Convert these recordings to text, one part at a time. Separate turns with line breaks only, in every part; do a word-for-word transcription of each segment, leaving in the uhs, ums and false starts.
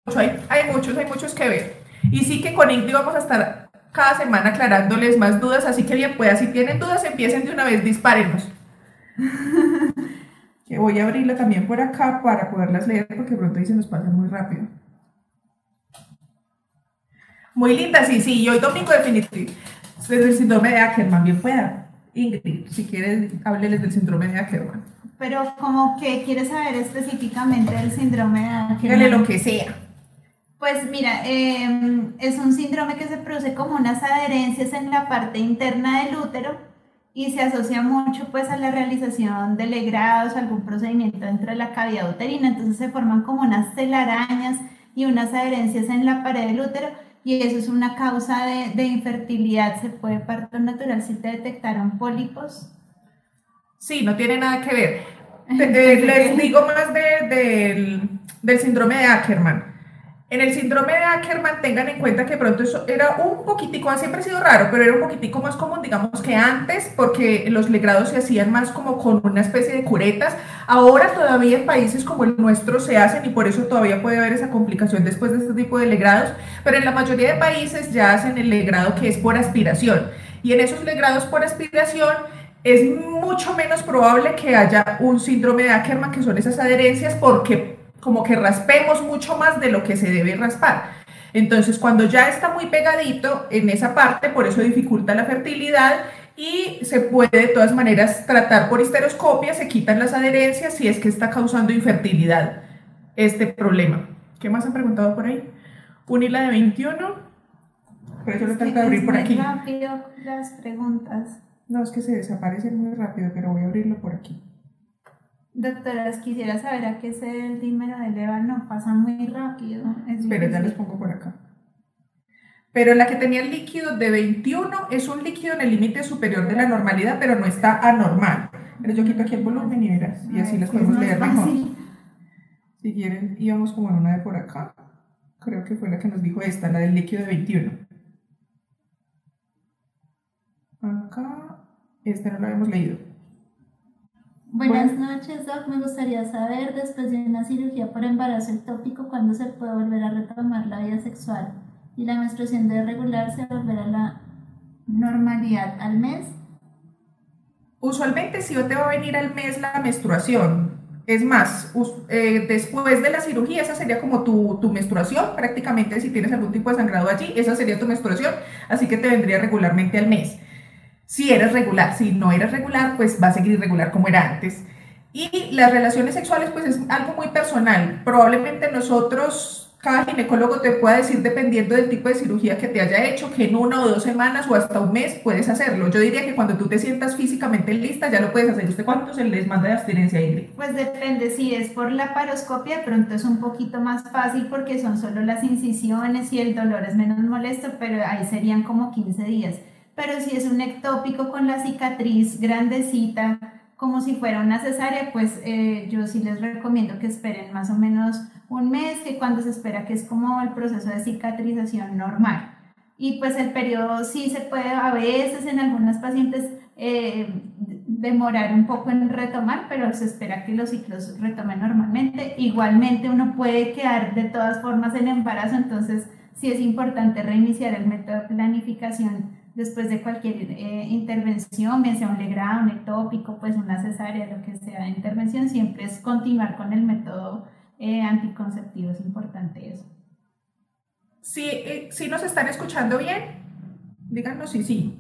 hay, hay muchos, hay muchos que ver. Y sí que con Ingrid vamos a estar cada semana aclarándoles más dudas, así que bien pueda, si tienen dudas empiecen de una vez, dispárenos. Que voy a abrirla también por acá para poderlas leer porque pronto ahí se nos pasan muy rápido. Muy linda, sí, sí, y hoy domingo definitivo. Desde el síndrome de Ackerman, bien pueda. Ingrid, si quieres, hábleles del síndrome de Ackerman.
Pero como que quieres saber específicamente del síndrome de Ackerman.
Dígale lo que sea.
Pues mira, eh, es un síndrome que se produce como unas adherencias en la parte interna del útero y se asocia mucho pues a la realización de legrados, algún procedimiento dentro de la cavidad uterina. Entonces se forman como unas telarañas y unas adherencias en la pared del útero y eso es una causa de, de infertilidad. Se puede parto natural si te detectaron pólipos.
Sí, no tiene nada que ver. Te, eh, les digo más de, de, del, del síndrome de Ackerman. En el síndrome de Ackerman tengan en cuenta que pronto eso era un poquitico, siempre ha sido raro, pero era un poquitico más común, digamos que antes, porque los legrados se hacían más como con una especie de curetas. Ahora todavía en países como el nuestro se hacen y por eso todavía puede haber esa complicación después de este tipo de legrados, pero en la mayoría de países ya hacen el legrado que es por aspiración. Y en esos legrados por aspiración es mucho menos probable que haya un síndrome de Ackerman, que son esas adherencias, porque como que raspemos mucho más de lo que se debe raspar. Entonces, cuando ya está muy pegadito en esa parte, por eso dificulta la fertilidad y se puede de todas maneras tratar por histeroscopia, se quitan las adherencias si es que está causando infertilidad este problema. ¿Qué más han preguntado por ahí? Un hila de veintiuno. Por eso lo trato de abrir por aquí.
Es muy rápido las preguntas.
No, es que se desaparecen muy rápido, pero voy a abrirlo por aquí.
Doctoras, quisiera saber a qué se debe el dímero de Leber, no, pasa muy rápido.
Espera, ya los pongo por acá. Pero la que tenía el líquido de veintiuno es un líquido en el límite superior de la normalidad, pero no está anormal. Pero yo quito aquí el volumen y verás, y así las podemos leer mejor. Si quieren, íbamos como en una de por acá. Creo que fue la que nos dijo esta, la del líquido de veintiuno. Acá, esta no la habíamos leído.
Buenas bueno. noches, Doc. Me gustaría saber, después de una cirugía por embarazo ectópico, ¿cuándo se puede volver a retomar la vida sexual? ¿Y la menstruación debe regularse a volver a la normalidad al mes?
Usualmente sí te va a venir al mes la menstruación. Es más, eh, después de la cirugía, esa sería como tu, tu menstruación, prácticamente si tienes algún tipo de sangrado allí, esa sería tu menstruación, así que te vendría regularmente al mes. Si eres regular, si no eres regular, pues va a seguir irregular como era antes. Y las relaciones sexuales, pues es algo muy personal. Probablemente nosotros, cada ginecólogo te pueda decir, dependiendo del tipo de cirugía que te haya hecho, que en una o dos semanas o hasta un mes puedes hacerlo. Yo diría que cuando tú te sientas físicamente lista, ya lo puedes hacer. ¿Usted cuánto se les manda de abstinencia, Ingrid?
Pues depende, si es por la paroscopia, de pronto es un poquito más fácil porque son solo las incisiones y el dolor es menos molesto, pero ahí serían como quince días. Pero si es un ectópico con la cicatriz grandecita, como si fuera una cesárea, pues eh, yo sí les recomiendo que esperen más o menos un mes, que cuando se espera que es como el proceso de cicatrización normal. Y pues el periodo sí se puede a veces en algunas pacientes eh, demorar un poco en retomar, pero se espera que los ciclos retomen normalmente. Igualmente uno puede quedar de todas formas en embarazo, entonces sí es importante reiniciar el método de planificación después de cualquier eh, intervención, bien sea un legrado, un ectópico, pues una cesárea, lo que sea de intervención, siempre es continuar con el método eh, anticonceptivo, es importante eso.
Sí, eh, ¿sí nos están escuchando bien? Díganos si sí.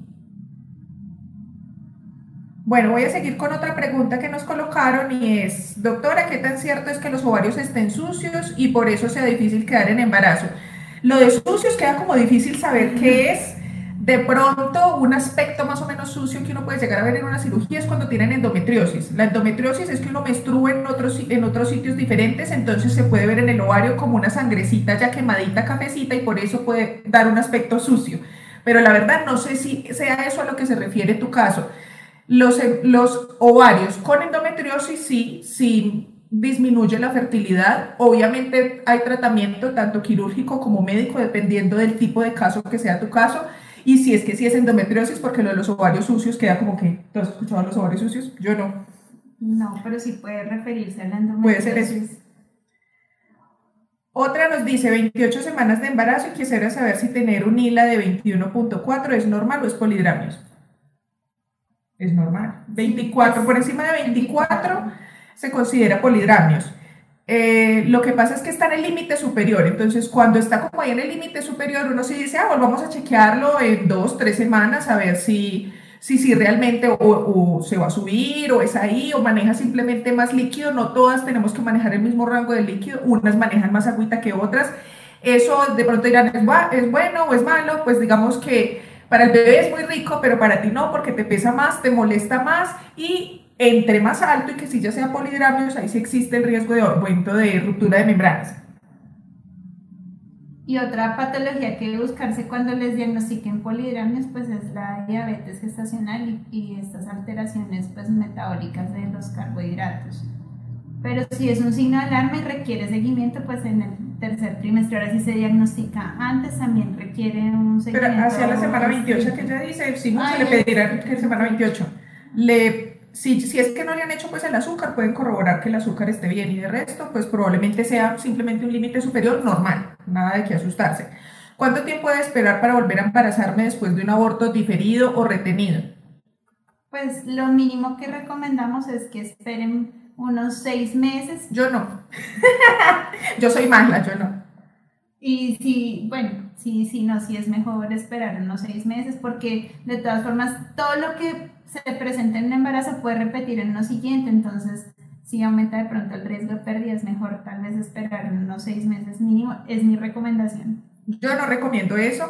Bueno, voy a seguir con otra pregunta que nos colocaron y es, doctora, ¿qué tan cierto es que los ovarios estén sucios y por eso sea difícil quedar en embarazo? Lo de sucios queda como difícil saber qué es. De pronto, un aspecto más o menos sucio que uno puede llegar a ver en una cirugía es cuando tienen endometriosis. La endometriosis es que uno menstrua en otros, en otros sitios diferentes, entonces se puede ver en el ovario como una sangrecita ya quemadita, cafecita, y por eso puede dar un aspecto sucio. Pero la verdad no sé si sea eso a lo que se refiere tu caso. Los, los ovarios con endometriosis sí, sí disminuye la fertilidad. Obviamente hay tratamiento tanto quirúrgico como médico dependiendo del tipo de caso que sea tu caso. Y si es que sí es endometriosis, porque lo de los ovarios sucios queda como que, ¿tú has escuchado los ovarios sucios? Yo no.
No, pero sí puede referirse a la endometriosis.
Puede ser eso. Otra nos dice veintiocho semanas de embarazo y quisiera saber si tener un I L A de veintiuno punto cuatro es normal o es polidramnios. Es normal. veinticuatro, por encima de veinticuatro se considera polidramnios. Eh, lo que pasa es que está en el límite superior, entonces cuando está como ahí en el límite superior uno sí dice, ah, volvamos a chequearlo en dos, tres semanas a ver si, si, si realmente o, o se va a subir o es ahí o maneja simplemente más líquido. No todas tenemos que manejar el mismo rango de líquido, unas manejan más agüita que otras. Eso de pronto dirán, ¿es, es bueno o es malo? Pues digamos que para el bebé es muy rico, pero para ti no, porque te pesa más, te molesta más y entre más alto y que si ya sea polidramnios, ahí sí existe el riesgo de aumento de ruptura de membranas.
Y otra patología que debe buscarse cuando les diagnostiquen polidramnios, pues es la diabetes gestacional y, y estas alteraciones pues metabólicas de los carbohidratos. Pero si es un signo de alarma y requiere seguimiento, pues en el tercer trimestre, ahora si se diagnostica antes, también requiere un seguimiento.
Pero hacia la semana veintiocho que ella dice, sí, se le pedirá que semana veintiocho. Le Si, si es que no le han hecho pues el azúcar, pueden corroborar que el azúcar esté bien y de resto pues probablemente sea simplemente un límite superior normal, nada de que asustarse. ¿Cuánto tiempo debe esperar para volver a embarazarme después de un aborto diferido o retenido?
Pues lo mínimo que recomendamos es que esperen unos seis meses.
Yo no. Yo soy mala, yo no.
Y si, bueno, sí, sí, no, sí es mejor esperar unos seis meses porque de todas formas todo lo que se presenta en un embarazo puede repetir en uno siguiente, entonces si aumenta de pronto el riesgo de pérdida es mejor tal vez esperar unos seis meses mínimo, es mi recomendación.
Yo no recomiendo eso.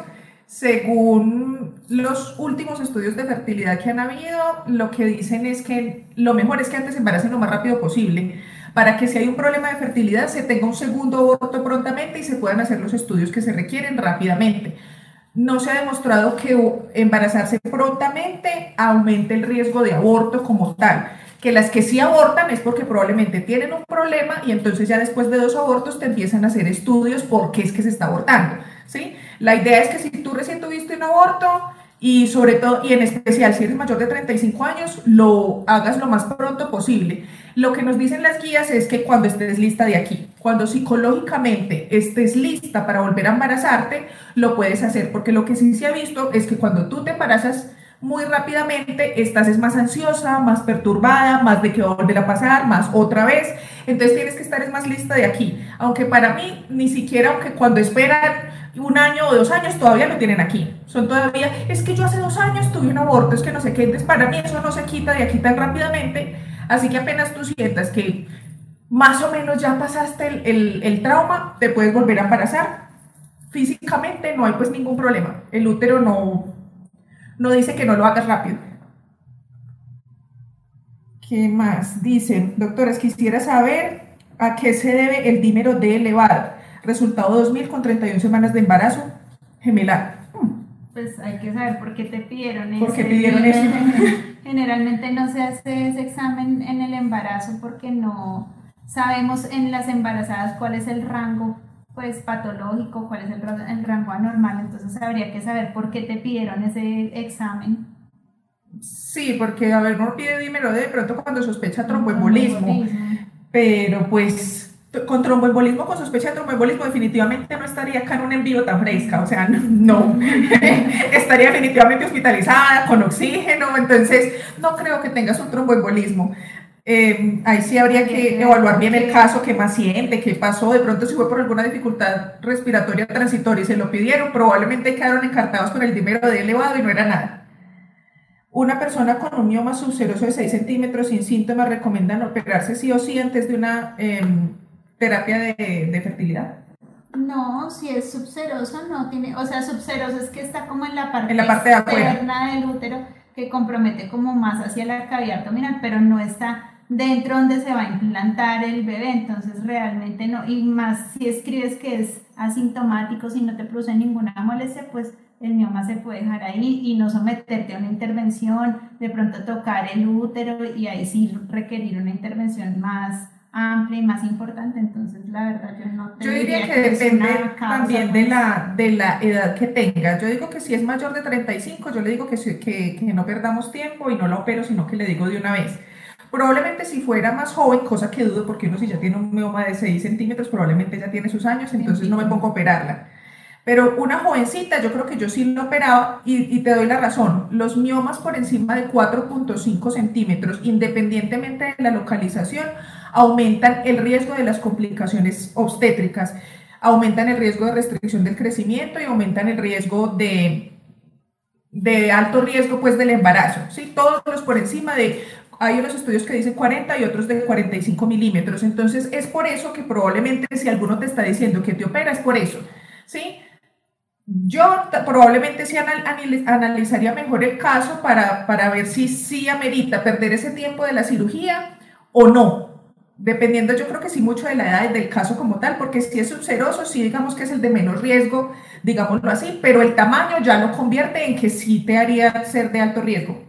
Según los últimos estudios de fertilidad que han habido, lo que dicen es que lo mejor es que antes se embaracen lo más rápido posible, para que si hay un problema de fertilidad se tenga un segundo aborto prontamente y se puedan hacer los estudios que se requieren rápidamente. No se ha demostrado que embarazarse prontamente aumente el riesgo de aborto como tal, que las que sí abortan es porque probablemente tienen un problema y entonces ya después de dos abortos te empiezan a hacer estudios por qué es que se está abortando, ¿sí? La idea es que si tú recién tuviste un aborto y sobre todo, y en especial si eres mayor de treinta y cinco años, lo hagas lo más pronto posible. Lo que nos dicen las guías es que cuando estés lista de aquí, cuando psicológicamente estés lista para volver a embarazarte, lo puedes hacer, porque lo que sí se ha visto es que cuando tú te embarazas muy rápidamente, estás es más ansiosa, más perturbada, más de que va a volver a pasar, más otra vez, entonces tienes que estar es más lista de aquí, aunque para mí, ni siquiera, aunque cuando esperan un año o dos años, todavía lo tienen aquí, son todavía, es que yo hace dos años tuve un aborto, es que no sé qué, entonces para mí eso no se quita de aquí tan rápidamente, así que apenas tú sientas que más o menos ya pasaste el, el, el trauma, te puedes volver a embarazar, físicamente no hay pues ningún problema, el útero no... no dice que no lo hagas rápido. ¿Qué más? Dicen, doctores, quisiera saber a qué se debe el dímero D elevado. Resultado dos mil con treinta y una semanas de embarazo gemelar.
Pues hay que saber por qué te pidieron eso.
¿Por qué pidieron eso?
Generalmente no se hace ese examen en el embarazo porque no sabemos en las embarazadas cuál es el rango pues patológico, cuál es el, el rango anormal, entonces habría que saber por qué te pidieron ese examen.
Sí, porque a ver, uno pide dímero de pronto cuando sospecha tromboembolismo, pero pues con tromboembolismo, con sospecha de tromboembolismo definitivamente no estaría acá en un envío tan fresca, o sea, no, no. Estaría definitivamente hospitalizada, con oxígeno, entonces no creo que tengas un tromboembolismo. Eh, ahí sí habría que evaluar bien el caso, qué más siente, qué pasó, de pronto si fue por alguna dificultad respiratoria transitoria y se lo pidieron, probablemente quedaron encartados con el dímero D elevado y no era nada. Una persona con un mioma subseroso de seis centímetros sin síntomas recomiendan operarse sí o sí antes de una eh, terapia de, de fertilidad.
No, si es subseroso no tiene, o sea, subseroso es que está como en la parte,
en la parte
externa del útero que compromete como más hacia la cavidad abdominal, pero no está dentro donde se va a implantar el bebé, entonces realmente no, y más si escribes que es asintomático, si no te produce ninguna molestia, pues el mioma se puede dejar ahí y no someterte a una intervención, de pronto tocar el útero y ahí sí requerir una intervención más amplia y más importante, entonces la verdad yo no te
Yo diría que,
que
depende también de la, de la edad que tenga. Yo digo que si es mayor de treinta y cinco, yo le digo que, que, que no perdamos tiempo y no la opero, sino que le digo de una vez. Probablemente si fuera más joven, cosa que dudo porque uno si ya tiene un mioma de seis centímetros, probablemente ya tiene sus años, entonces no me pongo a operarla. Pero una jovencita, yo creo que yo sí lo operaba y, y te doy la razón. Los miomas por encima de cuatro punto cinco centímetros, independientemente de la localización, aumentan el riesgo de las complicaciones obstétricas, aumentan el riesgo de restricción del crecimiento y aumentan el riesgo de, de alto riesgo pues del embarazo. ¿Sí? Todos los por encima de... Hay unos estudios que dicen cuarenta y otros de cuarenta y cinco milímetros. Entonces es por eso que probablemente si alguno te está diciendo que te opera es por eso. ¿Sí? Yo probablemente sí anal analizaría mejor el caso para, para ver si sí amerita perder ese tiempo de la cirugía o no, dependiendo yo creo que sí mucho de la edad del caso como tal, porque si es subseroso, sí digamos que es el de menor riesgo, digámoslo así, pero el tamaño ya lo convierte en que sí te haría ser de alto riesgo.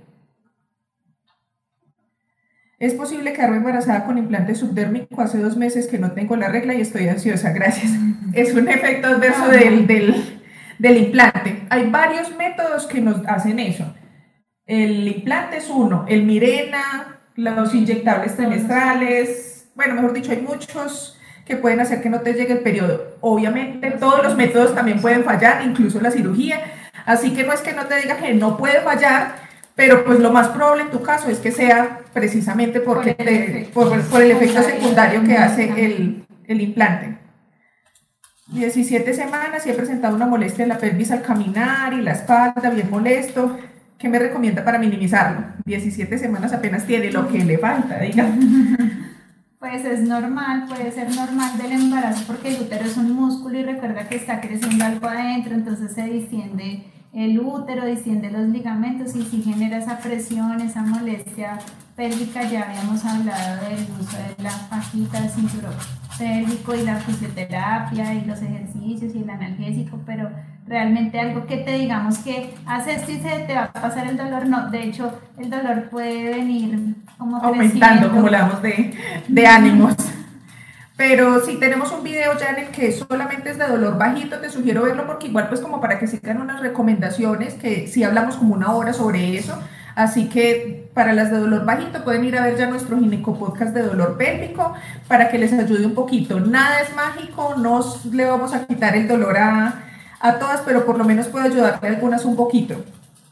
¿Es posible quedarme embarazada con implante subdérmico? Hace dos meses que no tengo la regla y estoy ansiosa, gracias. Es un efecto adverso del... del del implante. Hay varios métodos que nos hacen eso. El implante es uno, el Mirena, los inyectables trimestrales, bueno, mejor dicho, hay muchos que pueden hacer que no te llegue el periodo. Obviamente todos los métodos también pueden fallar, incluso la cirugía, así que no es que no te diga que no puede fallar, pero pues lo más probable en tu caso es que sea precisamente porque por el, te, efecto, por, por el efecto secundario que hace el, el implante. diecisiete semanas y he presentado una molestia en la pelvis al caminar y la espalda, bien molesto. ¿Qué me recomienda para minimizarlo? diecisiete semanas apenas tiene, lo que le falta, diga.
Pues es normal, puede ser normal del embarazo porque el útero es un músculo y recuerda que está creciendo algo adentro, entonces se distiende el útero, distiende los ligamentos y si genera esa presión, esa molestia pélvica. Ya habíamos hablado del uso de la fajita, el cinturón pélvico y la fisioterapia y los ejercicios y el analgésico, pero realmente algo que te digamos que haces esto y se te va a pasar el dolor, no, de hecho el dolor puede venir como
aumentando, como le damos de, de ánimos. Pero si tenemos un video ya en el que solamente es de dolor bajito, te sugiero verlo porque igual pues como para que sigan unas recomendaciones, que sí hablamos como una hora sobre eso, así que para las de dolor bajito pueden ir a ver ya nuestro ginecopodcast de dolor pélvico para que les ayude un poquito. Nada es mágico, no le vamos a quitar el dolor a, a todas, pero por lo menos puede ayudarle a algunas un poquito.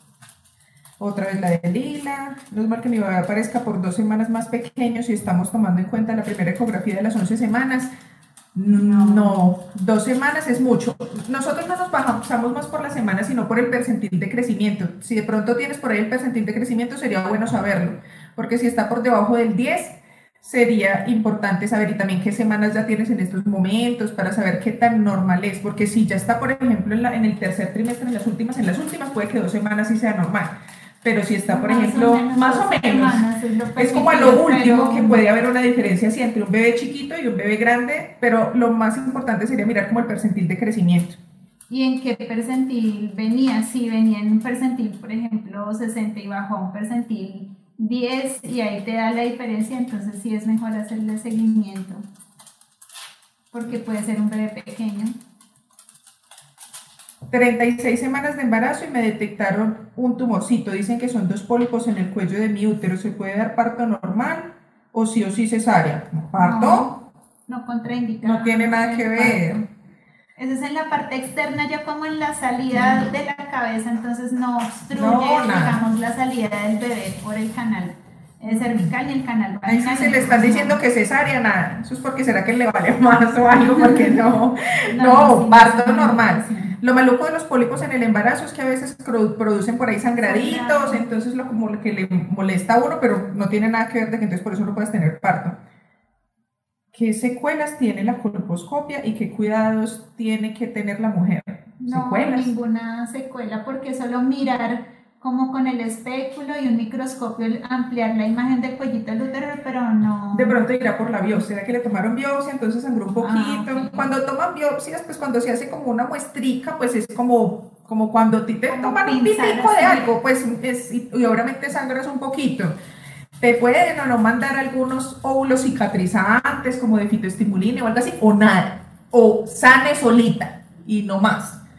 Otra vez la de Lila, no es mal que mi bebé aparezca por dos semanas más pequeño si estamos tomando en cuenta la primera ecografía de las once semanas. No, no, dos semanas es mucho. Nosotros no nos bajamos más por la semana, sino por el percentil de crecimiento. Si de pronto tienes por ahí el percentil de crecimiento, sería bueno saberlo, porque si está por debajo del diez, sería importante saber, y también qué semanas ya tienes en estos momentos, para saber qué tan normal es, porque si ya está, por ejemplo, en, la, en el tercer trimestre, en las últimas, en las últimas, puede que dos semanas sí sea normal. Pero si está, por
más
ejemplo,
o menos,
más o menos, es, es como a lo último que puede haber una diferencia así entre un bebé chiquito y un bebé grande, pero lo más importante sería mirar como el percentil de crecimiento.
¿Y en qué percentil venía? Si venía en un percentil, por ejemplo, sesenta y bajó a un percentil diez y ahí te da la diferencia, entonces sí es mejor hacerle seguimiento, porque puede ser un bebé pequeño.
treinta y seis semanas de embarazo y me detectaron un tumorcito. Dicen que son dos pólipos en el cuello de mi útero. ¿Se puede dar parto normal o sí o sí cesárea? ¿Parto?
No, no contraindicado.
No tiene nada que ver.
Eso es en la parte externa, ya como en la salida mm. de la cabeza, entonces no obstruye,
no,
digamos, la salida del bebé por el canal cervical y el canal
vaginal. Ahí sí se le están diciendo que cesárea, nada. Eso es porque será que le vale más o algo, porque no, no, no sí, parto sí, normal. Sí. Lo maluco de los pólipos en el embarazo es que a veces producen por ahí sangraditos, entonces lo como que le molesta a uno, pero no tiene nada que ver de que entonces por eso no puedes tener parto. ¿Qué secuelas tiene la colposcopia y qué cuidados tiene que tener la mujer?
No,
¿Secuelas?
Ninguna secuela, porque solo mirar como con el espéculo y un microscopio ampliar la imagen del cuellito del útero, pero no...
De pronto irá por la biopsia, ¿será que le tomaron biopsia? Entonces sangró un poquito. Ah, okay. Cuando toman biopsias, pues cuando se hace como una muestrica, pues es como, como cuando te, te toman un pitico de algo, pues es, y, y obviamente sangras un poquito. Te pueden o no mandar algunos óvulos cicatrizantes como de fitoestimulina o algo así, o nada, o sane solita y no más.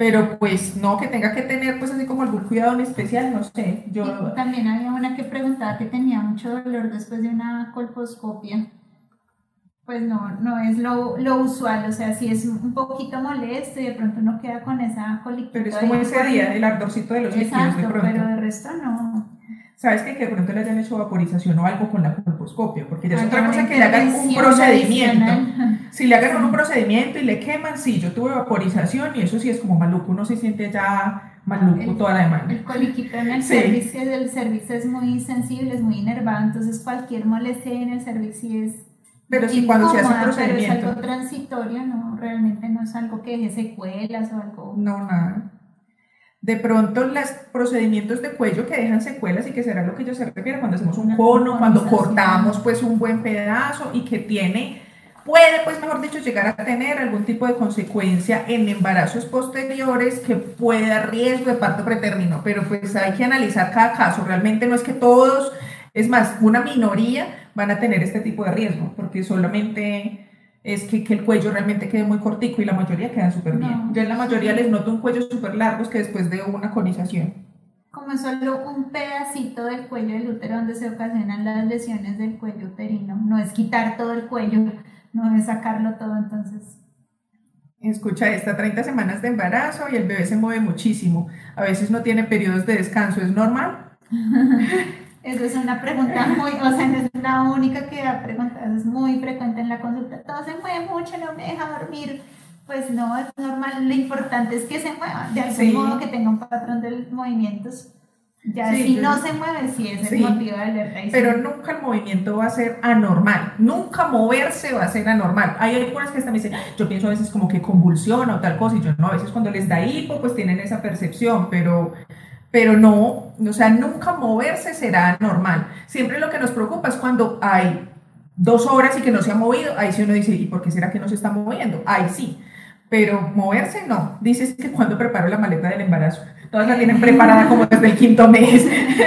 pero pues no, que tenga que tener pues así como algún cuidado en especial, no sé, yo...
Y también había una que preguntaba que tenía mucho dolor después de una colposcopia. Pues no, no es lo, lo usual, o sea, si es un poquito molesto y de pronto uno queda con esa coliquita.
Pero es como ese día, el ardorcito de los líquidos de pronto.
Pero de resto no.
¿Sabes que, que de pronto le hayan hecho vaporización o algo con la colposcopia? Porque ya es
Hay
otra
una
cosa que le hagan un
intervención
procedimiento.
adicional.
Si le hagan un procedimiento y le queman, sí, yo tuve vaporización y eso sí es como maluco, uno se siente ya maluco
El-
toda la semana.
El coliquito en el
Sí.
cervix, el cervix es muy sensible, es muy inervado, entonces cualquier molestia en el cervix sí es
Pero sí, cuando se hace un
incómoda, pero es
procedimiento.
algo transitorio, no, realmente no es algo que deje secuelas o algo.
No, nada. De pronto, los procedimientos de cuello que dejan secuelas y que será lo que yo se refiere cuando hacemos un
Una
cono, cuando
conización.
cortamos pues un buen pedazo y que tiene, puede pues mejor dicho llegar a tener algún tipo de consecuencia en embarazos posteriores que puede dar riesgo de parto pretérmino, pero pues hay que analizar cada caso, realmente no es que todos, es más, una minoría van a tener este tipo de riesgo, porque solamente es que, que el cuello realmente quede muy cortico y la mayoría quedan súper bien.
No.
Yo en la mayoría les noto un cuello súper largo que después de una conización.
Como solo un pedacito del cuello del útero donde se ocasionan las lesiones del cuello uterino, no es quitar todo el cuello, no es sacarlo todo, entonces.
Escucha esta, treinta semanas de embarazo y el bebé se mueve muchísimo. A veces no tiene periodos de descanso, ¿es normal?
Eso es una pregunta muy, o sea, no es la única que da preguntas, es muy frecuente en la consulta. Todo se mueve mucho, no me deja dormir. Pues no, es normal, lo importante es que se mueva, de algún
Sí.
modo que tenga un patrón de movimientos. Ya
Sí,
si
yo-
no se mueve, sí es el
Sí.
motivo de alerta. y sí.
Pero nunca el movimiento va a ser anormal, nunca moverse va a ser anormal. Hay algunas que hasta me dicen, yo pienso a veces como que convulsiona o tal cosa, y yo no, a veces cuando les da hipo, pues tienen esa percepción, pero, pero no, o sea, nunca moverse será normal. Siempre lo que nos preocupa es cuando hay dos horas y que no se ha movido, ahí sí uno dice, ¿y por qué será que no se está moviendo? Ahí sí, pero moverse no. Dices que cuando preparo la maleta del embarazo, todas la tienen preparada como desde el quinto mes.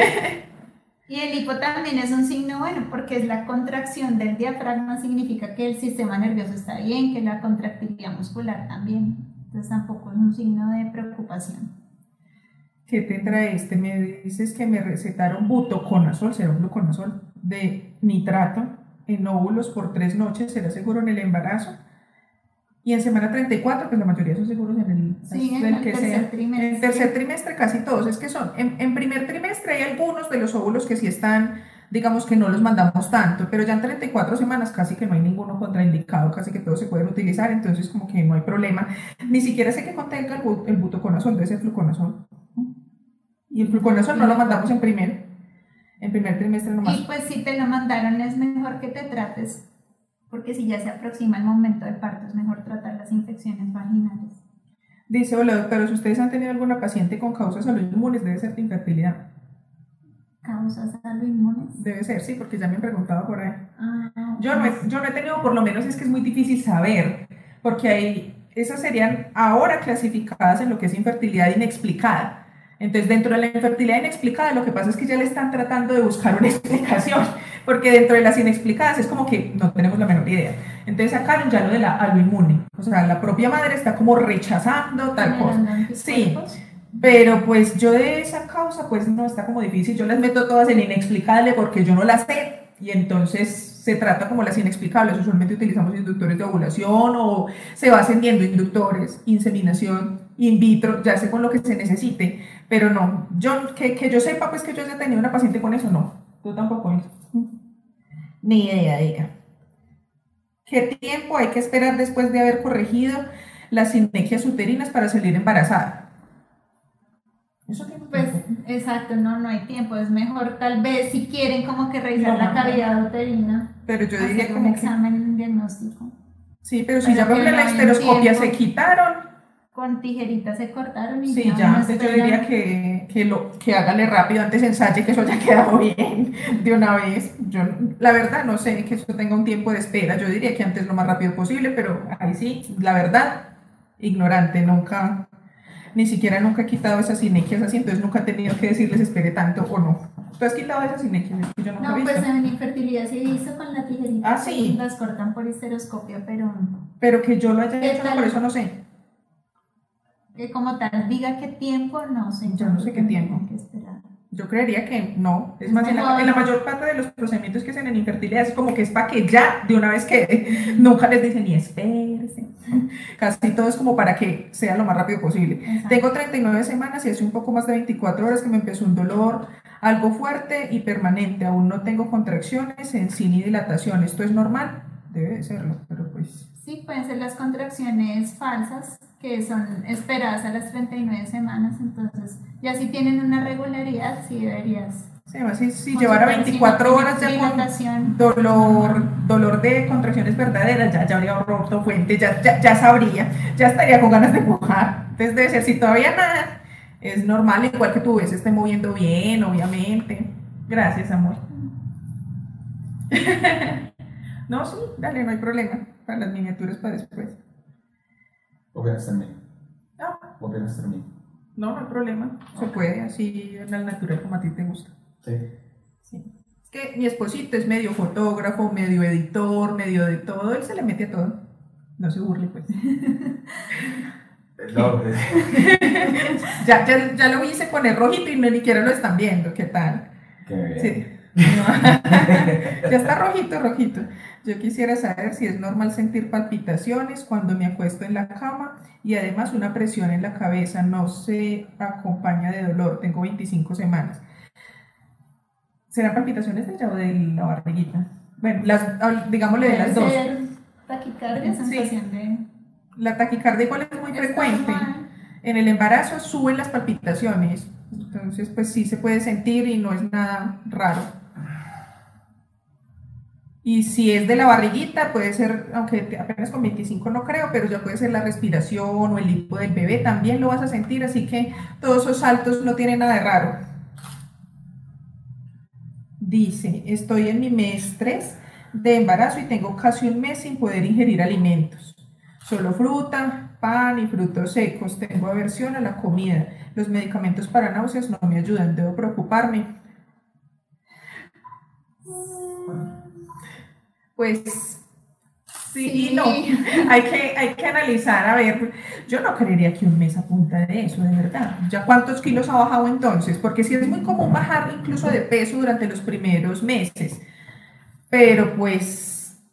Y el hipo también es un signo bueno, porque es la contracción del diafragma, significa que el sistema nervioso está bien, que la contractilidad muscular también. Entonces tampoco es un signo de preocupación.
¿Qué tendrá este? Me dices que me recetaron butoconazol, será un gluconazol de nitrato en óvulos por tres noches, ¿será seguro en el embarazo? Y en semana treinta y cuatro, pues la mayoría son seguros en el,
Sí, en
del
el
que
tercer
sea.
trimestre.
En tercer trimestre casi todos, es que son, en, en primer trimestre hay algunos de los óvulos que sí están, digamos que no los mandamos tanto, pero ya en treinta y cuatro semanas casi que no hay ninguno contraindicado, casi que todos se pueden utilizar, entonces como que no hay problema. Ni siquiera sé que contenga el, bu- el butoconazol, debe ser fluconazol. Y el fluconazol no lo mandamos en primer, en primer trimestre nomás.
Y pues si te lo mandaron es mejor que te trates, porque si ya se aproxima el momento del parto es mejor tratar las infecciones vaginales.
Dice, hola doctora, si ustedes han tenido alguna paciente con causas autoinmunes, debe ser de infertilidad.
¿Causas autoinmunes?
Debe ser, sí, porque ya me han preguntado por ahí.
Ah,
Yo no, he, yo no he tenido, por lo menos es que es muy difícil saber, porque hay, esas serían ahora clasificadas en lo que es infertilidad inexplicada. Entonces, dentro de la infertilidad inexplicada, lo que pasa es que ya le están tratando de buscar una explicación, porque dentro de las inexplicadas es como que no tenemos la menor idea. Entonces, sacaron ya lo de la autoinmune, o sea, la propia madre está como rechazando tal cosa. Sí, pero pues yo de esa causa, pues no, está como difícil. Yo las meto todas en inexplicable porque yo no las sé, y entonces se trata como las inexplicables. Usualmente utilizamos inductores de ovulación o se va ascendiendo inductores, inseminación in vitro, ya sé con lo que se necesite, pero no, yo que, que yo sepa pues que yo haya tenido una paciente con eso, no, tú tampoco, ¿no? Ni idea, diga. ¿Qué tiempo hay que esperar después de haber corregido las sinequias uterinas para salir embarazada? Eso tiene
Pues
tiempo.
exacto, no, no hay tiempo, es mejor tal vez si quieren como que revisar
No,
la
no,
cavidad uterina,
Pero yo diría
hacer un
como que...
examen diagnóstico.
Sí, pero si
Pero
ya por
que
ejemplo
no
la
hay
esteroscopia
tiempo.
se quitaron,
Con tijeritas se cortaron y
sí,
ya,
ya,
no
antes yo
esperan.
diría que, que, lo, que hágale rápido, antes ensaye que eso haya quedado bien de una vez. Yo, la verdad, no sé que eso tenga un tiempo de espera, yo diría que antes lo más rápido posible, pero ahí sí, la verdad, ignorante, nunca, ni siquiera nunca he quitado esas sinequias así, entonces nunca he tenido que decirles espere tanto o no. ¿Tú has quitado esas sinequias? Es que yo nunca
No,
he visto.
pues en infertilidad se hizo con la tijerita.
Ah, sí.
Las cortan por histeroscopia, pero
Pero que yo lo haya
¿Qué
hecho, no,
tal?
por eso no sé.
que como tal diga qué tiempo, no sé.
Yo no sé qué tiempo.
Que esperar.
Yo creería que no. Es
Es
más, en la,
mejor.
en la mayor parte de los procedimientos que hacen en infertilidad es como que es para que ya de una vez quede. Nunca les dicen ni espérese. Casi todo es como para que sea lo más rápido posible.
Exacto.
Tengo treinta y nueve semanas y hace un poco más de veinticuatro horas que me empezó un dolor algo fuerte y permanente. Aún no tengo contracciones en sí ni dilatación. ¿Esto es normal? Debe de serlo, pero pues...
Sí, pueden ser las contracciones falsas, que son esperadas a las treinta y nueve semanas, entonces ya si tienen una regularidad, sí deberías.
Sí, además, si, si llevara veinticuatro horas ya con dolor, dolor de contracciones verdaderas, ya, ya habría roto fuente, ya, ya, ya sabría, ya estaría con ganas de empujar. Entonces debe ser, si todavía nada, es normal, igual que tu vez se esté moviendo bien, obviamente. Gracias, amor. No, sí, dale, no hay problema. Para las miniaturas para después.
¿O apenas termino?
No,
¿O apenas termino?
no, no hay problema. Se puede así en el natural como a ti te gusta.
Sí.
Sí. Es que mi esposito es medio fotógrafo, medio editor, medio de todo. Él se le mete a todo. No se burle, pues.
No, pues.
ya, ya, ya lo hice poner rojito y no ni siquiera lo están viendo. ¿Qué tal?
Qué bien.
Sí. Ya está rojito, rojito. Yo quisiera saber si es normal sentir palpitaciones cuando me acuesto en la cama y además una presión en la cabeza. No se acompaña de dolor. Tengo veinticinco semanas. ¿Serán palpitaciones de ella o de la barriguita? Bueno, las, digámosle de las dos.
Taquicardia, sensación
Sí.
de...
La taquicardia igual es muy
Es
frecuente.
normal.
En el embarazo suben las palpitaciones. Entonces, pues sí se puede sentir y no es nada raro. Y si es de la barriguita, puede ser, aunque apenas con veinticinco no creo, pero ya puede ser la respiración o el hipo del bebé, también lo vas a sentir, así que todos esos saltos no tienen nada de raro. Dice, estoy en mi mes tres de embarazo y tengo casi un mes sin poder ingerir alimentos. Solo fruta, pan y frutos secos. Tengo aversión a la comida. Los medicamentos para náuseas no me ayudan. ¿Debo preocuparme? Pues sí,
Sí.
y no. Hay que, hay que analizar, a ver, yo no creería que un mes apunta de eso, de verdad. ¿Ya cuántos kilos ha bajado entonces? Porque sí es muy común bajar incluso de peso durante los primeros meses. Pero pues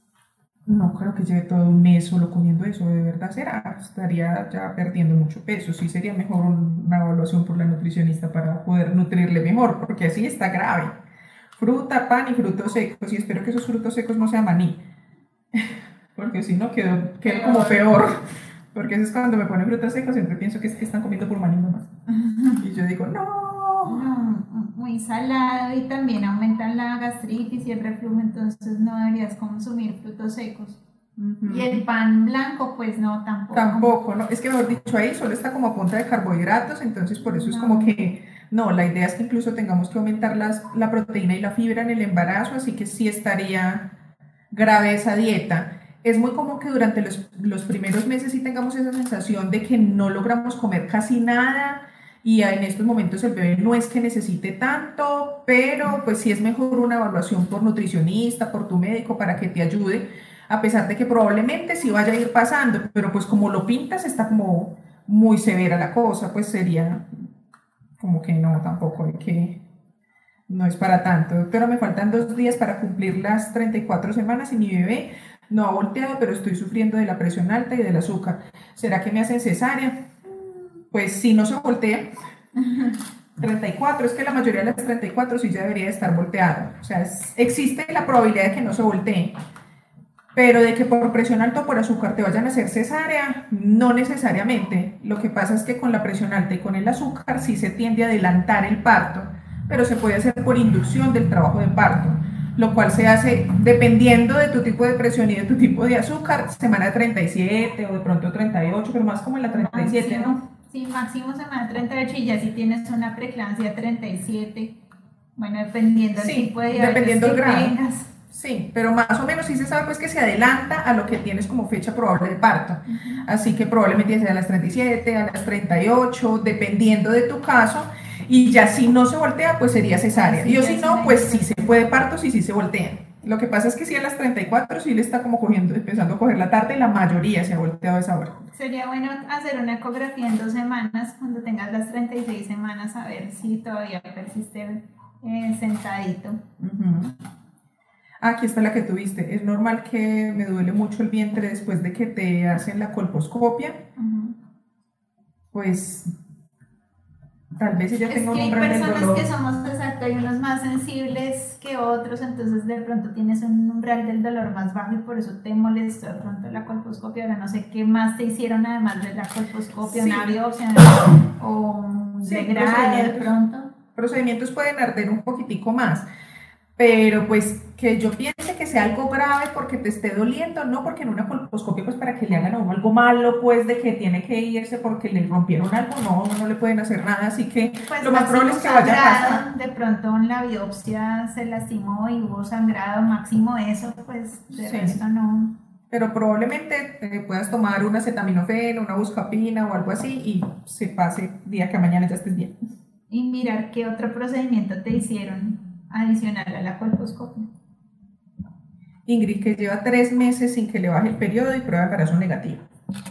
no creo que lleve todo un mes solo comiendo eso, de verdad será. Estaría ya perdiendo mucho peso. Sí sería mejor una evaluación por la nutricionista para poder nutrirle mejor, porque así está grave. Fruta, pan y frutos secos, y espero que esos frutos secos no sean maní, porque si no quedo, quedo como peor, porque eso es cuando me ponen frutas secas, siempre pienso que es que están comiendo por maní nomás, y yo digo, no.
No, muy salado y también aumentan la gastritis y el reflujo, entonces no deberías consumir frutos secos.
Uh-huh.
Y el pan blanco, pues no, tampoco.
Tampoco, no, es que mejor dicho ahí solo está como a punta de carbohidratos, entonces por eso
No.
es como que, no, la idea es que incluso tengamos que aumentar las, la proteína y la fibra en el embarazo, así que sí estaría grave esa dieta. Es muy común que durante los, los primeros meses sí tengamos esa sensación de que no logramos comer casi nada y en estos momentos el bebé no es que necesite tanto, pero pues sí es mejor una evaluación por nutricionista, por tu médico para que te ayude, a pesar de que probablemente sí vaya a ir pasando, pero pues como lo pintas está como muy severa la cosa, pues sería como que no, tampoco hay que, no es para tanto. Doctora, me faltan dos días para cumplir las treinta y cuatro semanas y mi bebé no ha volteado, pero estoy sufriendo de la presión alta y del azúcar. ¿Será que me hacen cesárea? Pues si no se voltea, treinta y cuatro, es que la mayoría de las treinta y cuatro sí ya debería estar volteado. O sea, es, existe la probabilidad de que no se voltee, pero de que por presión alta o por azúcar te vayan a hacer cesárea, no necesariamente. Lo que pasa es que con la presión alta y con el azúcar sí se tiende a adelantar el parto, pero se puede hacer por inducción del trabajo de parto, lo cual se hace dependiendo de tu tipo de presión y de tu tipo de azúcar, semana treinta y siete o de pronto treinta y ocho, pero más como en la treinta y siete, ¿no?
Sí, máximo semana treinta y ocho y ya si tienes una preeclampsia treinta y siete, bueno, dependiendo del
Sí,
tipo de diabetes
dependiendo
que
el grado.
tengas.
Sí, pero más o menos sí se sabe pues que se adelanta a lo que tienes como fecha probable de parto. Uh-huh. Así que probablemente sea a las treinta y siete, a las treinta y ocho, dependiendo de tu caso. Y ya si no se voltea, pues sería cesárea.
Sí,
y o si no, pues sí se puede parto, si sí se voltean. Lo que pasa es que sí a las treinta y cuatro sí le está como cogiendo, empezando a coger la tarde, y la mayoría se ha volteado a esa hora.
Sería bueno hacer una ecografía en dos semanas, cuando tengas las treinta y seis semanas, a ver si todavía persiste eh, sentadito.
Uh-huh. Aquí está la que tuviste. Es normal que me duele mucho el vientre después de que te hacen la colposcopia.
Uh-huh.
Pues tal vez ella
es
tenga un
que hay
umbral del
personas
dolor.
que somos, exacto, hay unos más sensibles que otros, entonces de pronto tienes un umbral del dolor más bajo y por eso te molestó de pronto la colposcopia. Ahora no sé qué más te hicieron además de la colposcopia,
Sí.
una biopsia o un
Sí,
degrado de
procedimientos.
pronto.
Procedimientos pueden arder un poquitico más, pero pues que yo piense que sea algo grave porque te esté doliendo, no, porque en una colposcopia pues para que le hagan a uno algo malo, pues de que tiene que irse porque le rompieron algo, no, no le pueden hacer nada, así que
Pues
lo más probable es que vaya a pasar.
De pronto en la biopsia se lastimó y hubo sangrado, máximo eso, pues de
Sí.
resto no.
Pero probablemente eh, puedas tomar una acetaminofén, una buscapina o algo así y se pase día que mañana ya estés bien.
Y mirar qué otro procedimiento te hicieron adicional a la colposcopia.
Ingrid, que lleva tres meses sin que le baje el periodo y prueba de embarazo negativa.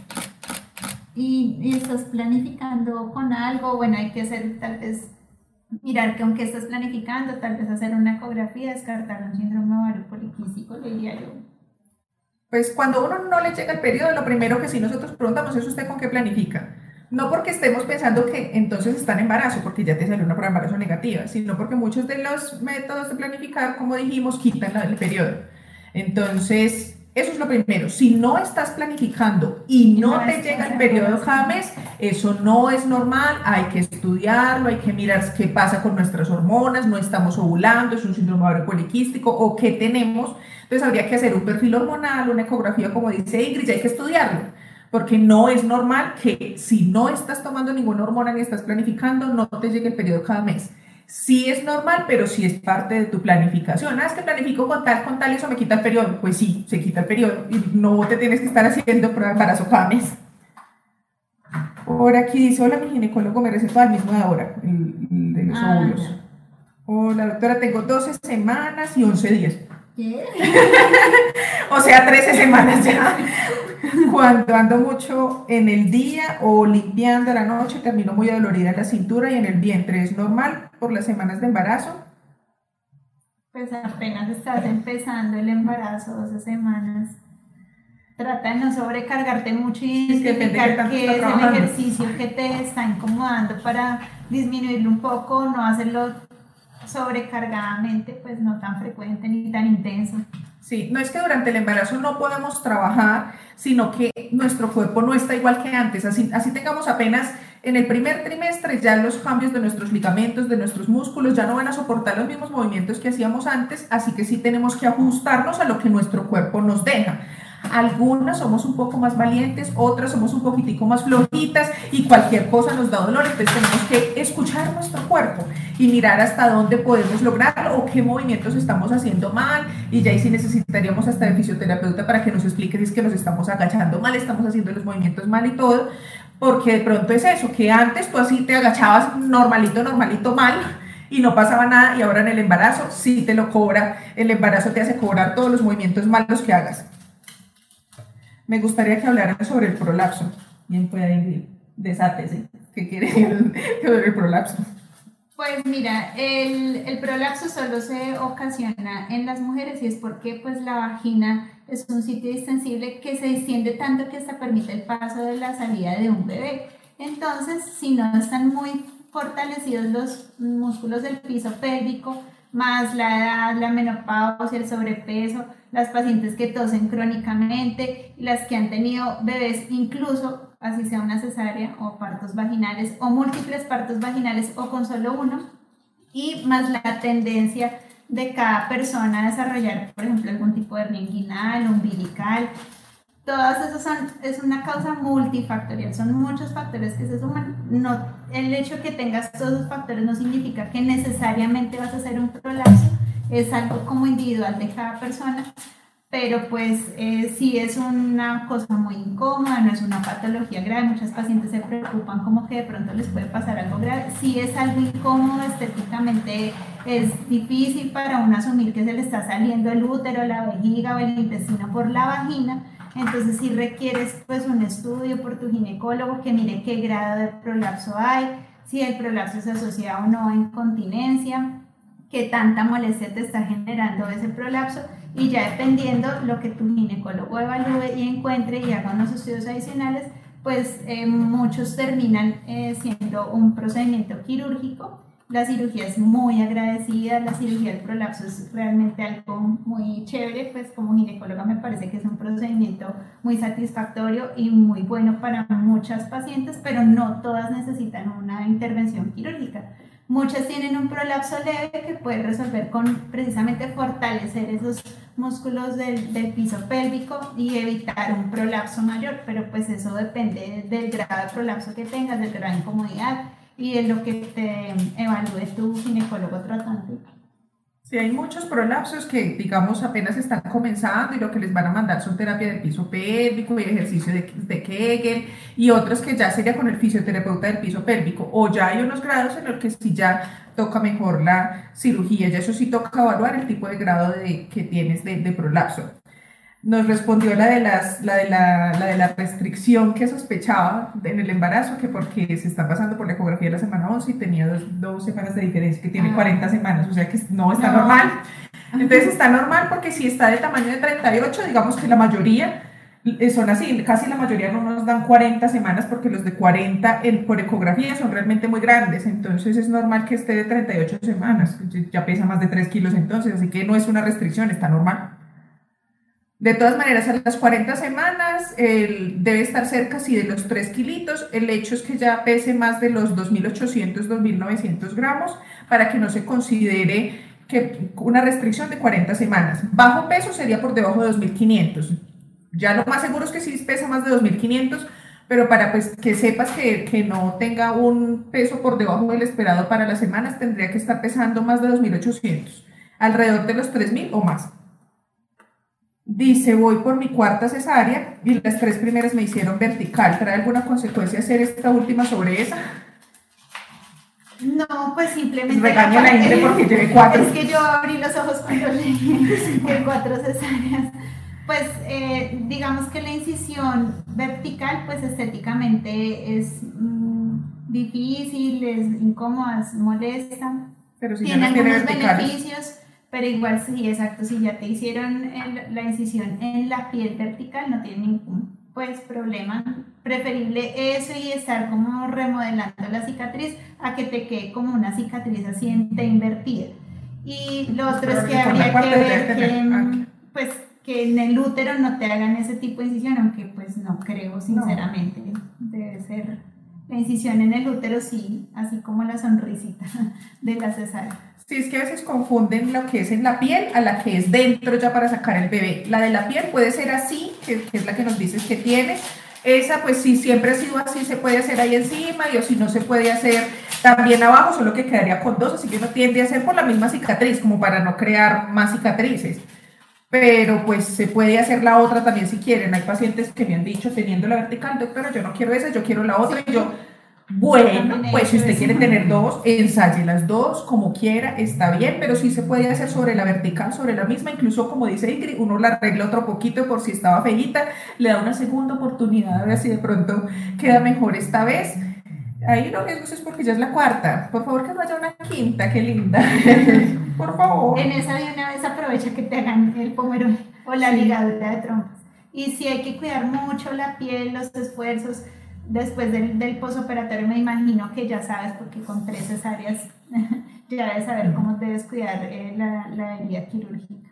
¿Y, y estás planificando con algo?
Bueno, hay que hacer tal vez, mirar que aunque estás planificando, tal vez hacer una ecografía, descartar un síndrome ovario poliquístico, le diría yo.
Pues cuando uno no le llega el periodo, lo primero que sí nosotros preguntamos es usted con qué planifica. No porque estemos pensando que entonces está en embarazo, porque ya te salió una prueba de embarazo negativa, sino porque muchos de los métodos de planificar, como dijimos, quitan el periodo. Entonces, eso es lo primero. Si no estás planificando y no te llega el periodo cada mes, eso no es normal, hay que estudiarlo, hay que mirar qué pasa con nuestras hormonas, no estamos ovulando, es un síndrome ovario poliquístico o qué tenemos. Entonces habría que hacer un perfil hormonal, una ecografía, como dice Ingrid, y hay que estudiarlo, porque no es normal que si no estás tomando ninguna hormona ni estás planificando, no te llegue el periodo cada mes. Sí es normal, pero sí es parte de tu planificación. Ah, es que planifico con tal, con tal y eso me quita el periodo. Pues sí, se quita el periodo y no te tienes que estar haciendo prueba de embarazo cada mes. Por aquí dice, hola, mi ginecólogo me recetó al mismo de ahora, el, el de los
Ah,
óvulos.
ya.
Hola, doctora, tengo doce semanas y once días.
¿Qué?
O sea, trece semanas ya. Cuando ando mucho en el día o limpiando a la noche, termino muy dolorida en la cintura y en el vientre. ¿Es normal por las semanas de embarazo?
Pues apenas estás empezando el embarazo, doce semanas. Trata de no sobrecargarte mucho y identificar qué es el ejercicio que te está incomodando para disminuirlo un poco, no hacerlo sobrecargadamente, pues no tan frecuente ni tan intenso.
Sí, no es que durante el embarazo no podamos trabajar, sino que nuestro cuerpo no está igual que antes. Así, así tengamos apenas en el primer trimestre, ya los cambios de nuestros ligamentos, de nuestros músculos, ya no van a soportar los mismos movimientos que hacíamos antes, así que sí tenemos que ajustarnos a lo que nuestro cuerpo nos deja. Algunas somos un poco más valientes, otras somos un poquitico más flojitas y cualquier cosa nos da dolor, entonces tenemos que escuchar nuestro cuerpo y mirar hasta dónde podemos lograrlo o qué movimientos estamos haciendo mal, y ya ahí sí necesitaríamos hasta el fisioterapeuta para que nos explique si es que nos estamos agachando mal, estamos haciendo los movimientos mal y todo, porque de pronto es eso, que antes tú así te agachabas normalito, normalito mal y no pasaba nada, y ahora en el embarazo sí te lo cobra, el embarazo te hace cobrar todos los movimientos malos que hagas. Me gustaría que hablaran sobre el prolapso. Bien puede ir, desátese. ¿Qué quiere decir sobre el prolapso?
Pues mira, el, el prolapso solo se ocasiona en las mujeres y es porque pues la vagina es un sitio distensible que se distiende tanto que hasta permite el paso de la salida de un bebé. Entonces, si no están muy fortalecidos los músculos del piso pélvico, más la edad, la menopausia, el sobrepeso, las pacientes que tosen crónicamente, las que han tenido bebés incluso, así sea una cesárea o partos vaginales o múltiples partos vaginales o con solo uno, y más la tendencia de cada persona a desarrollar, por ejemplo, algún tipo de hernia inguinal, umbilical. Todas esas son, es una causa multifactorial, son muchos factores que se suman. No, el hecho que tengas todos esos factores no significa que necesariamente vas a hacer un prolapso, es algo como individual de cada persona, pero pues eh, sí es una cosa muy incómoda, no es una patología grave. Muchas pacientes se preocupan como que de pronto les puede pasar algo grave. Sí es algo incómodo estéticamente, es difícil para uno asumir que se le está saliendo el útero, la vejiga o el intestino por la vagina. Entonces sí requieres pues un estudio por tu ginecólogo que mire qué grado de prolapso hay, si el prolapso se asocia o no a incontinencia, qué tanta molestia te está generando ese prolapso, y ya dependiendo lo que tu ginecólogo evalúe y encuentre y haga unos estudios adicionales, pues eh, muchos terminan eh, siendo un procedimiento quirúrgico. La cirugía es muy agradecida, la cirugía del prolapso es realmente algo muy chévere, pues como ginecóloga me parece que es un procedimiento muy satisfactorio y muy bueno para muchas pacientes, pero no todas necesitan una intervención quirúrgica. Muchas tienen un prolapso leve que puede resolver con precisamente fortalecer esos músculos del, del piso pélvico y evitar un prolapso mayor, pero pues eso depende del grado de prolapso que tengas, del grado de incomodidad y de lo que te evalúe tu ginecólogo tratante.
Sí, hay muchos prolapsos que, digamos, apenas están comenzando y lo que les van a mandar son terapia del piso pélvico y ejercicio de, de Kegel, y otros que ya sería con el fisioterapeuta del piso pélvico, o ya hay unos grados en los que sí ya toca mejor la cirugía, ya eso sí toca evaluar el tipo de grado de, que tienes de, de prolapso. Nos respondió la de, las, la, de la, la de la restricción que sospechaba en el embarazo, que porque se está pasando por la ecografía de la semana once y tenía dos, dos semanas de diferencia, que tiene ah. cuarenta semanas, o sea que no está no. normal. Entonces está normal porque si está de tamaño de treinta y ocho, digamos que la mayoría son así, casi la mayoría no nos dan cuarenta semanas, porque los de cuarenta en, por ecografía son realmente muy grandes, entonces es normal que esté de treinta y ocho semanas, ya pesa más de tres kilos entonces, así que no es una restricción, está normal. De todas maneras, a las cuarenta semanas eh, debe estar cerca sí, de los tres kilitos. El hecho es que ya pese más de los dos mil ochocientos, dos mil novecientos gramos para que no se considere que una restricción de cuarenta semanas. Bajo peso sería por debajo de dos mil quinientos. Ya lo más seguro es que sí pesa más de dos mil quinientos, pero para pues, que sepas que, que no tenga un peso por debajo del esperado para las semanas, tendría que estar pesando más de dos mil ochocientos, alrededor de los tres mil o más. Dice, voy por mi cuarta cesárea y las tres primeras me hicieron vertical. ¿Trae alguna consecuencia hacer esta última sobre esa?
No, pues simplemente...
Regaña a la gente porque tiene cuatro.
Es que yo abrí los ojos cuando leí que cuatro cesáreas. Pues eh, digamos que la incisión vertical, pues estéticamente es mmm, difícil, es incómoda, es molesta.
Pero si
tiene
no tiene
algunos
verticales.
beneficios. Pero igual sí, exacto, si ya te hicieron el, la incisión en la piel vertical, no tiene ningún pues, problema. Preferible eso y estar como remodelando la cicatriz a que te quede como una cicatriz así invertida. Y lo otro es que habría que ver que, pues, que en el útero no te hagan ese tipo de incisión, aunque pues no creo sinceramente, no. Debe ser la incisión en el útero sí, así como la sonrisita de la cesárea.
Sí, es que a veces confunden lo que es en la piel a la que es dentro ya para sacar el bebé. La de la piel puede ser así, que, que es la que nos dices que tiene. Esa pues si siempre ha sido así, se puede hacer ahí encima, y o si no se puede hacer también abajo, solo que quedaría con dos, así que uno tiende a hacer por la misma cicatriz, como para no crear más cicatrices. Pero pues se puede hacer la otra también si quieren. Hay pacientes que me han dicho, teniendo la vertical, doctora, yo no quiero esa, yo quiero la otra, y yo... Bueno, pues si usted quiere tener dos, ensaye las dos como quiera, está bien, pero sí se puede hacer sobre la vertical, sobre la misma, incluso como dice Ingrid, uno la arregla otro poquito por si estaba feíta, le da una segunda oportunidad a ver si de pronto queda mejor esta vez. Ahí lo que es porque ya es la cuarta, por favor que no haya una quinta, qué linda, por favor.
En esa de una vez aprovecha que te hagan el pómero o la ligadura de trompas. Y si hay que cuidar mucho la piel, los esfuerzos. Después del, del posoperatorio me imagino que ya sabes, porque con tres cesáreas ya debes saber cómo debes cuidar eh, la, la herida quirúrgica.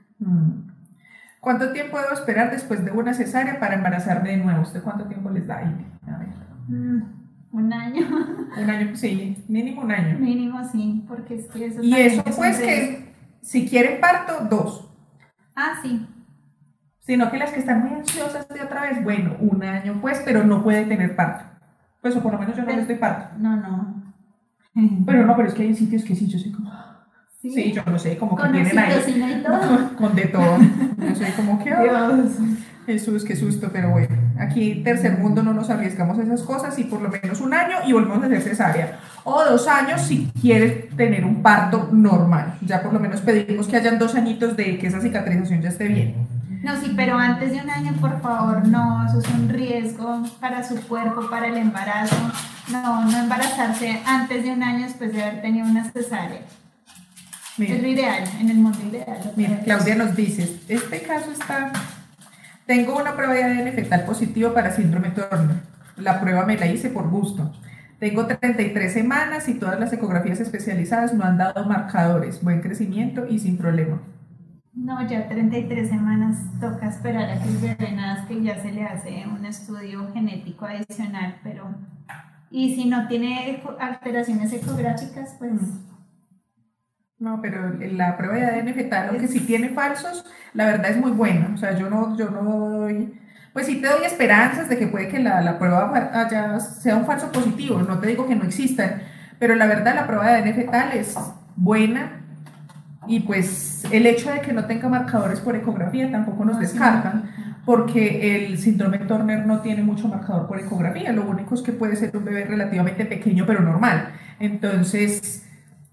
¿Cuánto tiempo debo esperar después de una cesárea para embarazarme de nuevo? ¿Usted cuánto tiempo les da ahí? A ver.
Mm, un año.
Un año, sí, mínimo un año.
Mínimo, sí, porque es que eso...
Y eso pues que si quieren parto, dos.
Ah, sí.
Sino que las que están muy ansiosas de otra vez, bueno, un año pues, pero no puede tener parto. Pues o por lo menos yo no les doy parto.
No, no.
Pero no, pero es que hay sitios que sí, yo sé como... Sí, sí yo no sé, como que
con
tienen ahí...
y todo.
Con, con de todo. Yo sé como que...
Dios.
Jesús, qué susto, pero bueno, aquí en tercer mundo no nos arriesgamos a esas cosas y por lo menos un año y volvemos a hacer cesárea. O dos años si quieres tener un parto normal. Ya por lo menos pedimos que hayan dos añitos de que esa cicatrización ya esté bien.
No, sí, pero antes de un año, por favor, no, eso es un riesgo para su cuerpo, para el embarazo. No, no embarazarse antes de un año después de haber tenido una cesárea. Mira, es lo ideal, en el mundo ideal.
Mira, Claudia nos dice, este caso está... Tengo una prueba de A D N fetal positivo para síndrome Turner. La prueba me la hice por gusto. Tengo treinta y tres semanas y todas las ecografías especializadas no han dado marcadores. Buen crecimiento y sin problema.
No, ya treinta y tres semanas toca esperar a que el bebé nazca y ya se le hace un estudio genético adicional, pero... Y si no tiene alteraciones ecográficas, pues...
No, pero la prueba de A D N fetal, aunque sí tiene falsos, la verdad es muy buena. O sea, yo no, yo no doy... Pues sí te doy esperanzas de que puede que la, la prueba haya, sea un falso positivo. No te digo que no existan, pero la verdad la prueba de A D N fetal es buena y pues el hecho de que no tenga marcadores por ecografía tampoco nos descartan, porque el síndrome Turner no tiene mucho marcador por ecografía. Lo único es que puede ser un bebé relativamente pequeño pero normal. Entonces...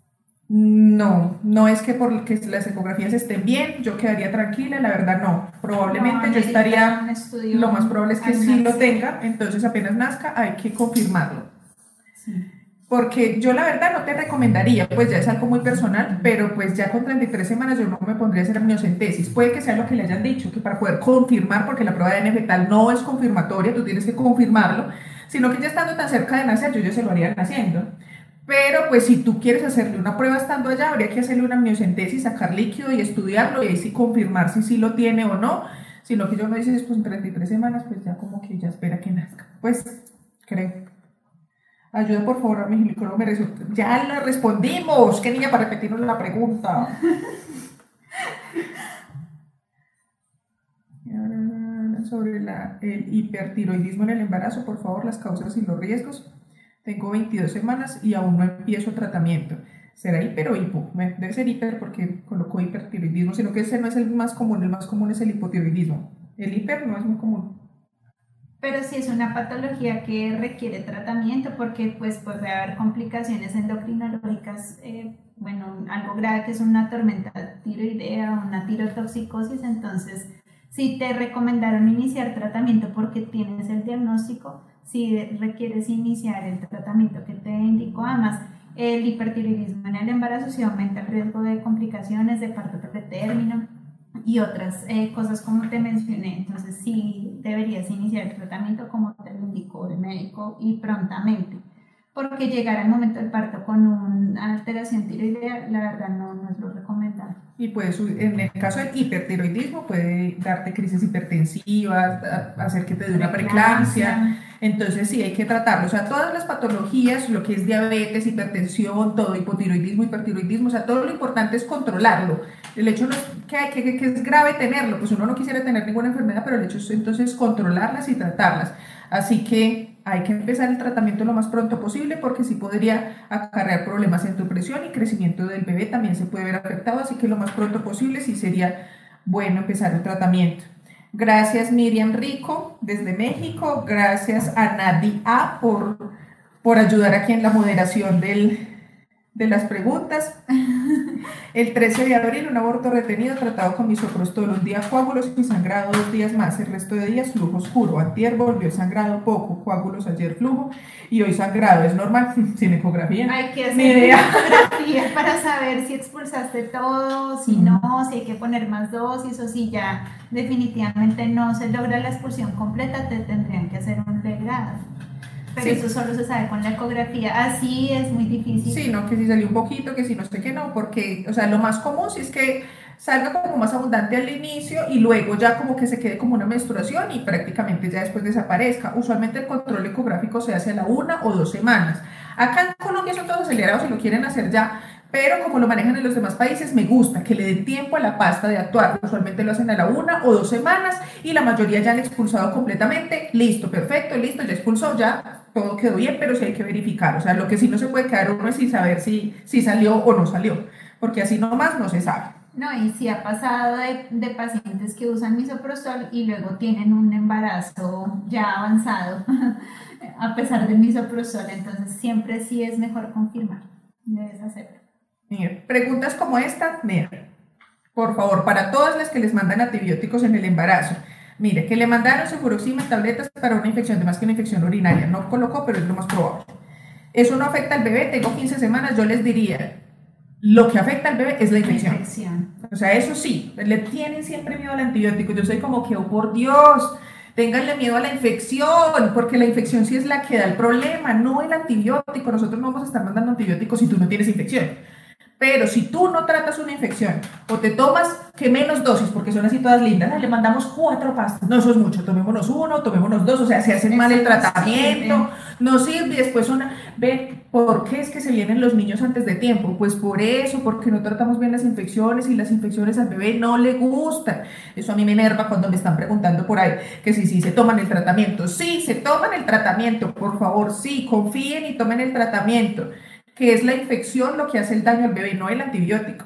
No, no es que porque las ecografías estén bien, yo quedaría tranquila, la verdad no, probablemente
no,
yo estaría,
estudio,
lo más probable es que sí lo tenga, entonces apenas nazca hay que confirmarlo. Sí. Porque yo la verdad no te recomendaría, pues ya es algo muy personal, pero pues ya con treinta y tres semanas yo no me pondría a hacer amniocentesis, puede que sea lo que le hayan dicho, que para poder confirmar, porque la prueba de A D N fetal no es confirmatoria, tú tienes que confirmarlo, sino que ya estando tan cerca de nacer, yo ya se lo haría naciendo. Pero pues si tú quieres hacerle una prueba estando allá, habría que hacerle una amniocentesis, sacar líquido y estudiarlo y ahí sí confirmar si sí lo tiene o no. Si lo que yo me dices, pues en treinta y tres semanas, pues ya como que ya espera que nazca. Pues creo. Ayuda por favor a mi ginecólogo, me resulta. Ya le respondimos. ¿Qué niña para repetirnos la pregunta? Sobre la, el hipertiroidismo en el embarazo, por favor, las causas y los riesgos. Tengo veintidós semanas y aún no empiezo tratamiento. ¿Será hiper o hipo? Debe ser hiper porque colocó hipertiroidismo, sino que ese no es el más común, el más común es el hipotiroidismo. El hiper no es muy común.
Pero sí es una patología que requiere tratamiento porque pues puede haber complicaciones endocrinológicas, eh, bueno, algo grave que es una tormenta tiroidea, una tirotoxicosis, entonces sí te recomendaron iniciar tratamiento porque tienes el diagnóstico. Si requieres iniciar el tratamiento que te indicó, además el hipertiroidismo en el embarazo sí aumenta el riesgo de complicaciones, de parto pretérmino y otras eh, cosas como te mencioné, entonces sí deberías iniciar el tratamiento como te lo indicó el médico y prontamente, porque llegar al momento del parto con una alteración tiroidea, la verdad no, no es lo recomendable.
Y pues en el caso del hipertiroidismo puede darte crisis hipertensivas, hacer que te dé una preeclampsia. Entonces sí hay que tratarlo, o sea, todas las patologías, lo que es diabetes, hipertensión, todo, hipotiroidismo, hipertiroidismo, o sea, todo lo importante es controlarlo. El hecho no es que, hay, que, que es grave tenerlo, pues uno no quisiera tener ninguna enfermedad, pero el hecho es entonces controlarlas y tratarlas. Así que hay que empezar el tratamiento lo más pronto posible porque sí podría acarrear problemas en tu presión y crecimiento del bebé también se puede ver afectado, así que lo más pronto posible sí sería bueno empezar el tratamiento. Gracias Miriam Rico desde México, gracias a Nadia por, por ayudar aquí en la moderación del, de las preguntas. El trece de abril, un aborto retenido tratado con misoprostol, un día coágulos y sangrado dos días más, el resto de días flujo oscuro, antier volvió sangrado poco, coágulos ayer flujo y hoy sangrado, es normal, sin ecografía.
Hay que hacer ecografía para saber si expulsaste todo, si no, si hay que poner más dosis o si ya definitivamente no se logra la expulsión completa, te tendrían que hacer un legrado. Pero sí, eso solo se sabe con la ecografía, así es muy difícil.
Sí, no, que si salió un poquito, que si no sé qué no, porque, o sea, lo más común sí es que salga como más abundante al inicio y luego ya como que se quede como una menstruación y prácticamente ya después desaparezca. Usualmente el control ecográfico se hace a la una o dos semanas. Acá en Colombia son todos acelerados y lo quieren hacer ya, pero como lo manejan en los demás países, me gusta que le den tiempo a la pasta de actuar. Usualmente lo hacen a la una o dos semanas y la mayoría ya han expulsado completamente. Listo, perfecto, listo, ya expulsó, ya todo quedó bien, pero sí hay que verificar. O sea, lo que sí no se puede quedar uno es sin saber si, si salió o no salió, porque así nomás no se sabe.
No, y sí ha pasado de, de pacientes que usan misoprostol y luego tienen un embarazo ya avanzado a pesar del misoprostol, entonces siempre sí es mejor confirmar, debes hacerlo.
Mira, preguntas como esta, mira, por favor, para todas las que les mandan antibióticos en el embarazo. Mire, que le mandaron cefuroxima en tabletas para una infección, además que una infección urinaria. No colocó, pero es lo más probable. Eso no afecta al bebé, tengo quince semanas, yo les diría, lo que afecta al bebé es la infección.
infección.
O sea, eso sí, le tienen siempre miedo al antibiótico. Yo soy como que, oh por Dios, ténganle miedo a la infección, porque la infección sí es la que da el problema, no el antibiótico. Nosotros no vamos a estar mandando antibióticos si tú no tienes infección. Pero si tú no tratas una infección o te tomas que menos dosis, porque son así todas lindas, le mandamos cuatro pastas, no, eso es mucho, tomémonos uno, tomémonos dos, o sea, se hacen mal el tratamiento, no sirve, y después una, ve, ¿por qué es que se vienen los niños antes de tiempo? Pues por eso, porque no tratamos bien las infecciones y las infecciones al bebé no le gustan. Eso a mí me enerva cuando me están preguntando por ahí que si sí, sí, se toman el tratamiento. Sí, se toman el tratamiento, por favor, sí, confíen y tomen el tratamiento, que es la infección lo que hace el daño al bebé, no el antibiótico.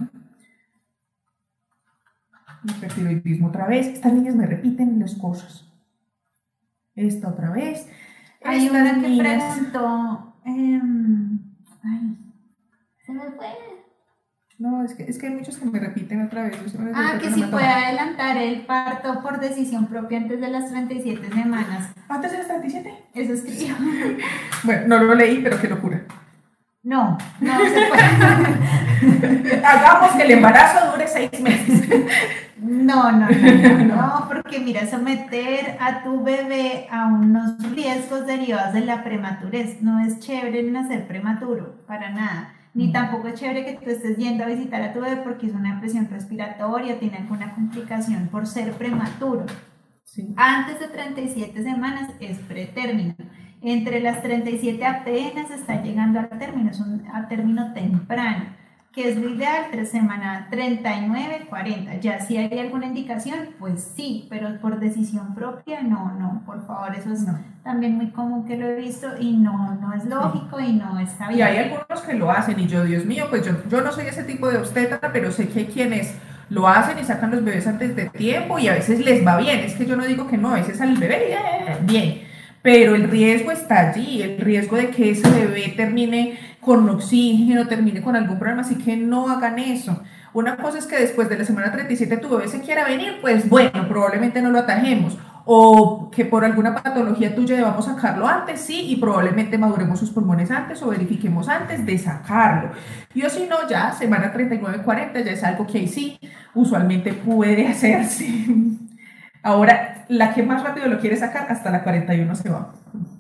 Hipertiroidismo otra vez. Estas niñas me repiten las cosas. Esta otra vez.
Hay
Estas
una que
niñas.
preguntó, eh, ay, se me fue.
No, es que, es que hay muchos que me repiten otra vez.
Ah, que si puede adelantar el parto por decisión propia antes de las treinta y siete semanas.
¿Antes de las treinta y siete?
Eso escribió.
Bueno, no lo leí, pero qué locura.
No, no se puede.
Hagamos que el embarazo dure seis meses.
No, no, no, no, no, porque mira, someter a tu bebé a unos riesgos derivados de la prematurez. No es chévere nacer prematuro, para nada. Ni tampoco es chévere que tú estés yendo a visitar a tu bebé porque es una presión respiratoria, tiene alguna complicación por ser prematuro. Sí. Antes de treinta y siete semanas es pretérmino. Entre las treinta y siete apenas está llegando al término, es un a término temprano, que es lo ideal, tres semanas, treinta y nueve, cuarenta. Ya si hay alguna indicación, pues sí, pero por decisión propia, no, no, por favor, eso es no. También muy común que lo he visto y no, no es lógico sí. Y no está bien.
Y hay algunos que lo hacen y yo, Dios mío, pues yo, yo no soy ese tipo de obstetra, pero sé que hay quienes lo hacen y sacan los bebés antes de tiempo y a veces les va bien, es que yo no digo que no, a veces al bebé bien. Pero el riesgo está allí, el riesgo de que ese bebé termine con oxígeno, termine con algún problema, así que no hagan eso. Una cosa es que después de la semana treinta y siete tu bebé se quiera venir, pues bueno, probablemente no lo atajemos. O que por alguna patología tuya debamos sacarlo antes, sí, y probablemente maduremos sus pulmones antes o verifiquemos antes de sacarlo. Y o si no, ya semana treinta y nueve, cuarenta ya es algo que ahí sí, usualmente puede hacerse. Ahora, la que más rápido lo quiere sacar, hasta la cuarenta y uno se va.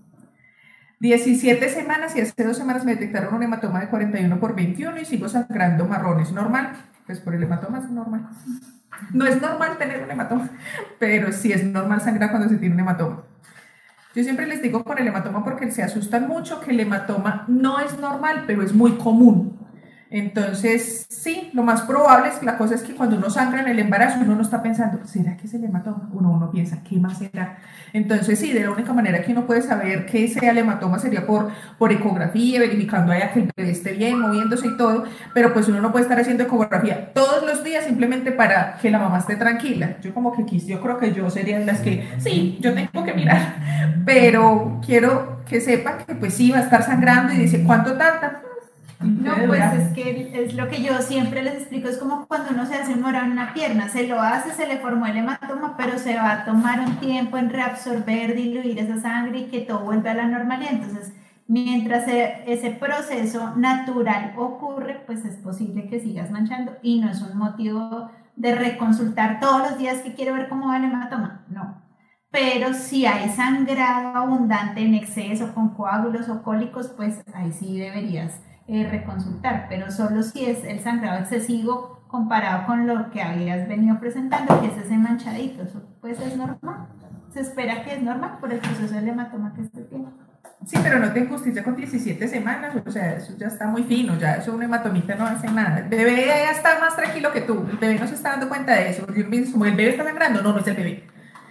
diecisiete semanas y hace dos semanas me detectaron un hematoma de cuarenta y uno por veintiuno y sigo sangrando marrones. ¿Normal? Pues por el hematoma es normal. No es normal tener un hematoma, pero sí es normal sangrar cuando se tiene un hematoma. Yo siempre les digo con el hematoma porque se asustan mucho que el hematoma no es normal, pero es muy común. Entonces, sí, lo más probable es que la cosa es que cuando uno sangra en el embarazo, uno no está pensando, ¿será que es el hematoma? Uno, uno piensa, ¿qué más será? Entonces, sí, de la única manera que uno puede saber qué sea el hematoma sería por, por ecografía, verificando allá que el bebé esté bien, moviéndose y todo, pero pues uno no puede estar haciendo ecografía todos los días simplemente para que la mamá esté tranquila. Yo como que quis, yo creo que yo sería de las que, sí, yo tengo que mirar, pero quiero que sepan que pues sí, va a estar sangrando y dice, ¿cuánto tanta?
No, pues es que es lo que yo siempre les explico, es como cuando uno se hace un morado en una pierna, se lo hace, se le formó el hematoma, pero se va a tomar un tiempo en reabsorber, diluir esa sangre y que todo vuelva a la normalidad. Entonces, mientras ese proceso natural ocurre, pues es posible que sigas manchando y no es un motivo de reconsultar todos los días que quiero ver cómo va el hematoma, no. Pero si hay sangrado abundante en exceso con coágulos o cólicos, pues ahí sí deberías Eh, reconsultar, pero solo si es el sangrado excesivo comparado con lo que habías venido presentando, que es ese manchadito, eso pues es normal, se espera que es normal por el proceso del hematoma que este tiene.
Sí, pero no te injusticia con diecisiete semanas, o sea, eso ya está muy fino, ya eso un hematomita no hace nada, el bebé ya está más tranquilo que tú, el bebé no se está dando cuenta de eso, porque como el bebé está sangrando, no, no es el bebé.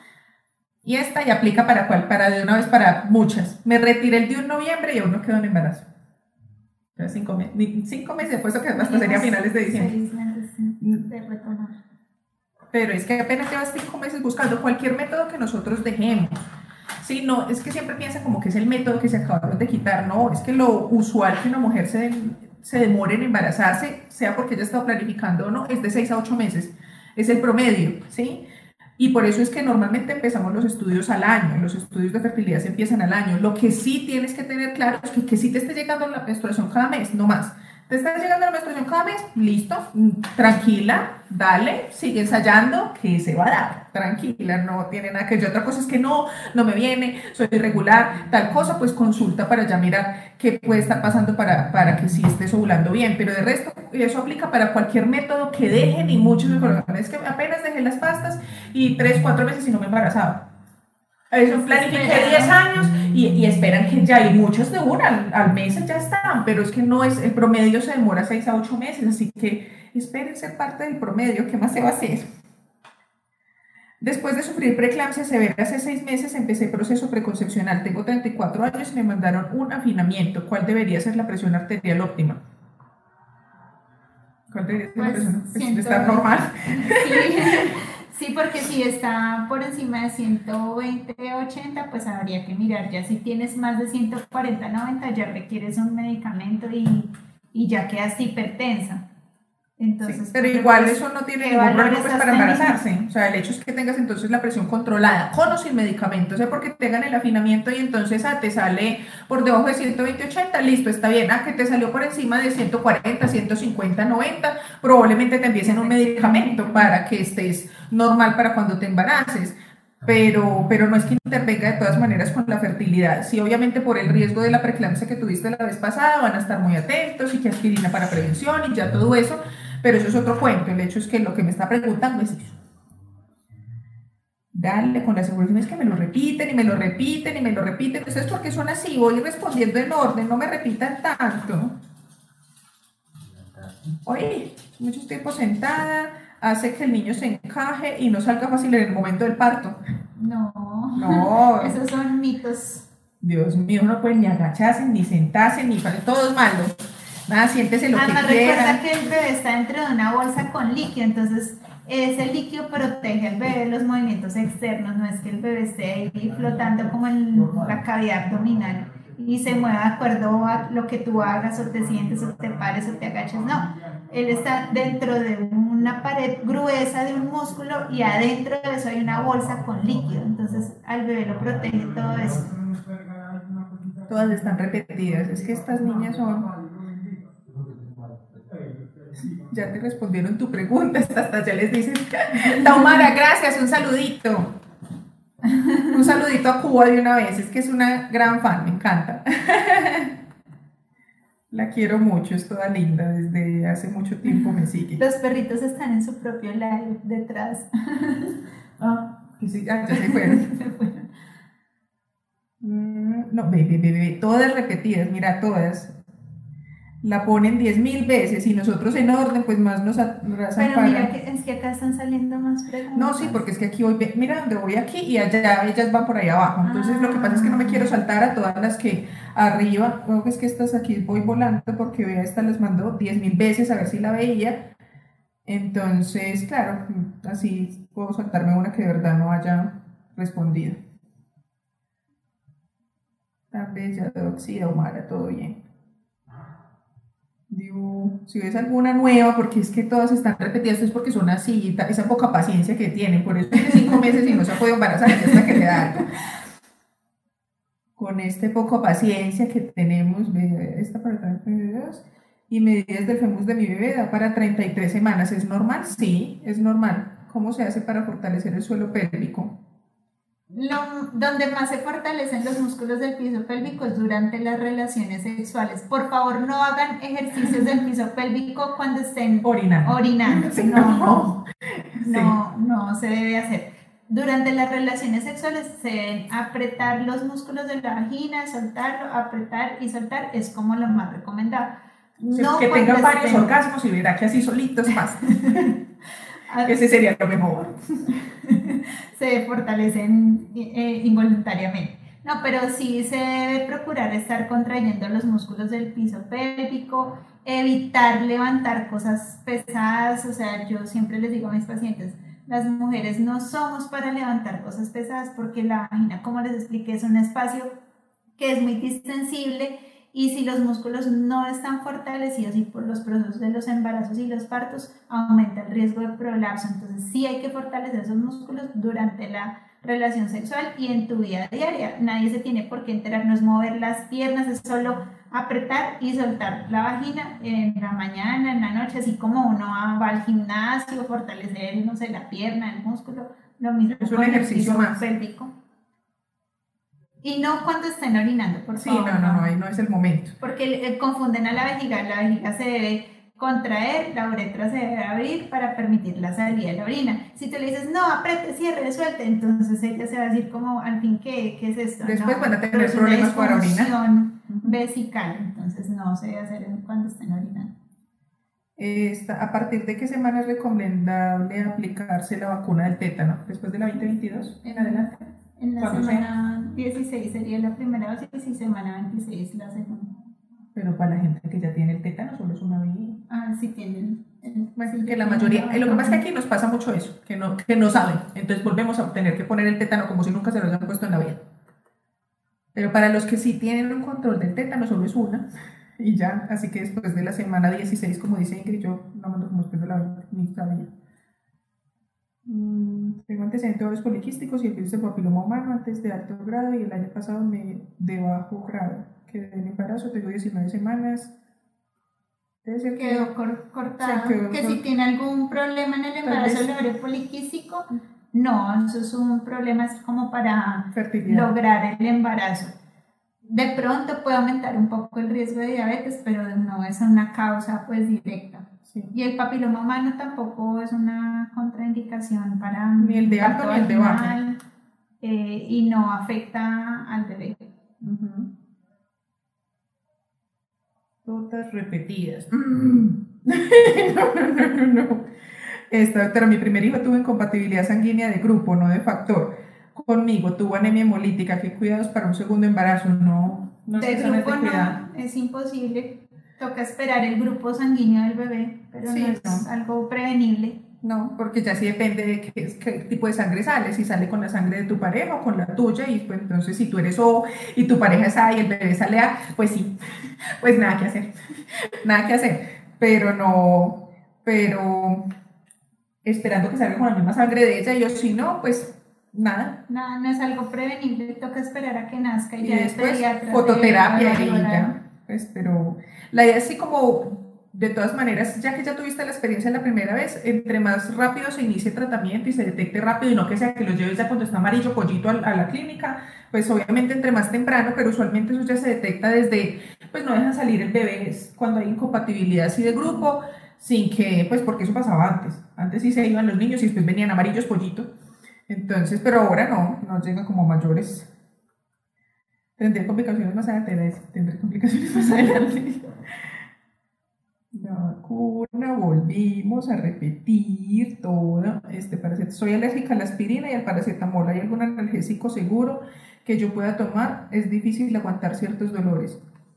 Y esta ya aplica para cuál, para de una vez para muchas, me retiré el de un noviembre y aún no quedó en embarazo. Cinco, me cinco meses, puesto que hasta sería finales de diciembre.
de retomar.
Pero es que apenas llevas cinco meses buscando cualquier método que nosotros dejemos. Sí, no, es que siempre piensa como que es el método que se acabaron de quitar. No, es que lo usual que una mujer se, se demore en embarazarse, sea porque ella está planificando o no, es de seis a ocho meses. Es el promedio, ¿sí? Y por eso es que normalmente empezamos los estudios al año, los estudios de fertilidad se empiezan al año. Lo que sí tienes que tener claro es que, que sí te esté llegando la menstruación cada mes, no más. ¿Te está llegando la menstruación cada mes? Listo, tranquila, dale, sigue ensayando, que se va a dar, tranquila, no tiene nada que ver. Otra cosa es que no, no me viene, soy irregular, tal cosa, pues consulta para ya mirar qué puede estar pasando para, para que sí estés ovulando bien, pero de resto eso aplica para cualquier método que dejen y muchos me acuerdan, es que apenas dejé las pastas y tres, cuatro meses y no me embarazaba. Eso planifiqué diez años y, y esperan que ya, y muchos de una al, al mes ya están, pero es que no es, el promedio se demora seis a ocho meses, así que esperen ser parte del promedio, ¿qué más se va a hacer? Después de sufrir preeclampsia severa hace seis meses, empecé proceso preconcepcional, tengo treinta y cuatro años y me mandaron un afinamiento. ¿Cuál debería ser la presión arterial óptima? ¿Cuál debería ser pues la presión? Pues, ¿estar normal?
Sí. Sí, porque si está por encima de ciento veinte, ochenta, pues habría que mirar. Ya si tienes más de ciento cuarenta, noventa, ya requieres un medicamento y, y ya quedas hipertensa. Entonces,
sí, pero igual eso no tiene ningún problema pues, para embarazarse. O sea, el hecho es que tengas entonces la presión controlada, con o sin medicamento. O sea, porque tengan el afinamiento y entonces ah, te sale por debajo de ciento veinte, ochenta, listo, está bien. Ah, que te salió por encima de ciento cuarenta, ciento cincuenta, noventa, probablemente te empiecen un medicamento para que estés normal para cuando te embaraces. Pero, pero no es que intervenga de todas maneras con la fertilidad. Sí, obviamente por el riesgo de la preeclampsia que tuviste la vez pasada, van a estar muy atentos y que aspirina para prevención y ya todo eso. Pero eso es otro cuento, el hecho es que lo que me está preguntando es eso. Dale, con la seguridad es que me lo repiten y me lo repiten y me lo repiten. Entonces, ¿por qué son así? Voy respondiendo en orden, no me repitan tanto. Oye, mucho tiempo sentada, hace que el niño se encaje y no salga fácil en el momento del parto.
No,
no.
Esos son mitos.
Dios mío, no puede ni agacharse, ni sentarse, ni para todo es malo. Nada, siéntese lo
Además,
que quiera.
recuerda que el bebé está dentro de una bolsa con líquido, entonces ese líquido protege al bebé de los movimientos externos, no es que el bebé esté ahí flotando como en la cavidad abdominal y se mueva de acuerdo a lo que tú hagas, o te sientes, o te pares, o te agaches, no. Él está dentro de una pared gruesa de un músculo y adentro de eso hay una bolsa con líquido, entonces al bebé lo protege todo eso.
Todas están repetidas, es que estas niñas son... Ya te respondieron tu pregunta, hasta ya les dicen, Taumara, gracias, un saludito. Un saludito a Cuba de una vez, es que es una gran fan, me encanta. La quiero mucho, es toda linda, desde hace mucho tiempo me sigue.
Los perritos están en su propio live detrás.
Ah, que sí, ah, ya se fueron.
Se fueron.
Mm, no, bebé, bebé, be, todas repetidas, mira, todas. La ponen diez mil veces y nosotros en orden, pues más nos atrasan.
Pero mira, que, es que acá están saliendo más preguntas.
No, sí, porque es que aquí voy, mira donde voy aquí y allá ellas van por ahí abajo. Entonces ah. lo que pasa es que no me quiero saltar a todas las que arriba, creo que es que estas aquí voy volando porque vea, esta les mandó diez mil veces a ver si la veía. Entonces, claro, así puedo saltarme una que de verdad no haya respondido. Tan bella, Doxy, Omara, todo bien. Digo, si ves alguna nueva, porque es que todas están repetidas, es porque son así, esa poca paciencia que tienen, por eso tiene cinco meses y no se ha podido embarazar, hasta que le da algo. Con este poco paciencia que tenemos, esta para treinta y dos, y medidas del fémur de mi bebé da para treinta y tres semanas, ¿es normal? Sí, es normal. ¿Cómo se hace para fortalecer el suelo pélvico?
Lo, donde más se fortalecen los músculos del piso pélvico es durante las relaciones sexuales. Por favor, no hagan ejercicios del piso pélvico cuando estén
orinando.
orinando.
Sí,
no,
no,
no, sí. no se debe hacer. Durante las relaciones sexuales se deben apretar los músculos de la vagina, soltarlo, apretar y soltar, es como lo más recomendado.
Sí, no que tengan varios estén... orgasmos y verá que así solitos más. Ese sería lo mejor.
Se fortalecen eh, involuntariamente. No, pero sí se debe procurar estar contrayendo los músculos del piso pélvico, evitar levantar cosas pesadas, o sea, yo siempre les digo a mis pacientes, las mujeres no somos para levantar cosas pesadas porque la vagina, como les expliqué, es un espacio que es muy distensible y si los músculos no están fortalecidos y por los procesos de los embarazos y los partos aumenta el riesgo de prolapso, entonces sí hay que fortalecer esos músculos durante la relación sexual y en tu vida diaria. Nadie se tiene por qué enterar, no es mover las piernas, es solo apretar y soltar la vagina en la mañana, en la noche, así como uno va al gimnasio, fortalecer, no sé, la pierna, el músculo, lo mismo
Es un
con el
ejercicio
piso
más.
pélvico. Y no cuando estén orinando, por
Sí,
favor.
no, no, no, ahí no es el momento.
Porque eh, confunden a la vejiga, la vejiga se debe contraer, la uretra se debe abrir para permitir la salida de la orina. Si tú le dices, no, apriete, cierre, suelte, entonces ella se va a decir como, al fin, ¿qué, qué es esto?
Después
no,
van a tener
pero es una
problemas para orinar.
disfunción vesical, entonces no se debe hacer cuando estén orinando.
Esta, ¿a partir de qué semana es recomendable aplicarse la vacuna del tétano? ¿Después de la veinte veintidós? ¿En adelante?
En la
¿Cuándo
semana dieciséis sería la primera dosis y semana veintiséis la segunda.
Pero para la gente que ya tiene el tétano solo es una vez.
Ah, sí tienen. el-
Bueno,
sí,
que la
tienen
mayoría,
la
eh, lo que pasa es que
vacuna.
aquí nos pasa mucho eso, que no, que no saben, entonces volvemos a tener que poner el tétano como si nunca se lo hayan puesto en la vida. Pero para los que sí tienen un control del tétano solo es una, y ya, así que después de la semana dieciséis, como dice Ingrid, yo no mando como después de la veinte, ni sabía. Mm, tengo antecedentes de ovarios poliquísticos y el virus del papiloma humano antes de alto grado y el año pasado me, de bajo grado. Quedé en embarazo, tengo diecinueve semanas. Debe ser que
Quedó cor- cortado.
Se quedó
que
cor-
si tiene algún problema en el
Tal
embarazo
vez.
del ovario poliquístico, no, eso es un problema es como para
fertilidad.
lograr el embarazo. De pronto puede aumentar un poco el riesgo de diabetes, pero no es una causa pues directa.
Sí.
Y el papiloma humano tampoco es una contraindicación para
Ni el de alto
parto
ni el de bajo.
vaginal, eh, y no afecta al bebé.
Ujú. Todas repetidas. Mm. no, no, no, no, no. Esta, pero mi primer hijo tuvo incompatibilidad sanguínea de grupo, no de factor. Conmigo tuvo anemia hemolítica. ¿Qué cuidados para un segundo embarazo? No, no es
De
que eso no es
grupo
de cuidado.
no, es imposible. Toca esperar el grupo sanguíneo del bebé, pero
Sí,
no es
no.
algo prevenible.
No, porque ya sí depende de qué, qué tipo de sangre sale, si sale con la sangre de tu pareja o con la tuya, y pues entonces si tú eres O y tu pareja es A y el bebé sale A, pues sí, pues nada que hacer, nada que hacer, pero no, pero esperando que salga con la misma sangre de ella, y yo si no, pues nada,
Nada, no es algo prevenible, toca esperar a que nazca y,
y
ya el
después
pediatra
fototerapia
debe
y
valorar.
ya, pues, pero la idea es así como, de todas maneras, ya que ya tuviste la experiencia la primera vez, entre más rápido se inicie el tratamiento y se detecte rápido y no que sea que lo lleves ya cuando está amarillo pollito a, a la clínica, pues obviamente entre más temprano, pero usualmente eso ya se detecta desde, pues no dejan salir el bebé es cuando hay incompatibilidad así de grupo, sin que, pues porque eso pasaba antes, antes sí se iban los niños y después venían amarillos pollito, entonces, pero ahora no, no llegan como mayores. Tendré complicaciones más adelante, tendré complicaciones más adelante. La vacuna, volvimos a repetir todo. Este paracetamol. Soy alérgica a la aspirina y al paracetamol. ¿Hay algún analgésico seguro que yo pueda tomar? Es difícil aguantar ciertos dolores.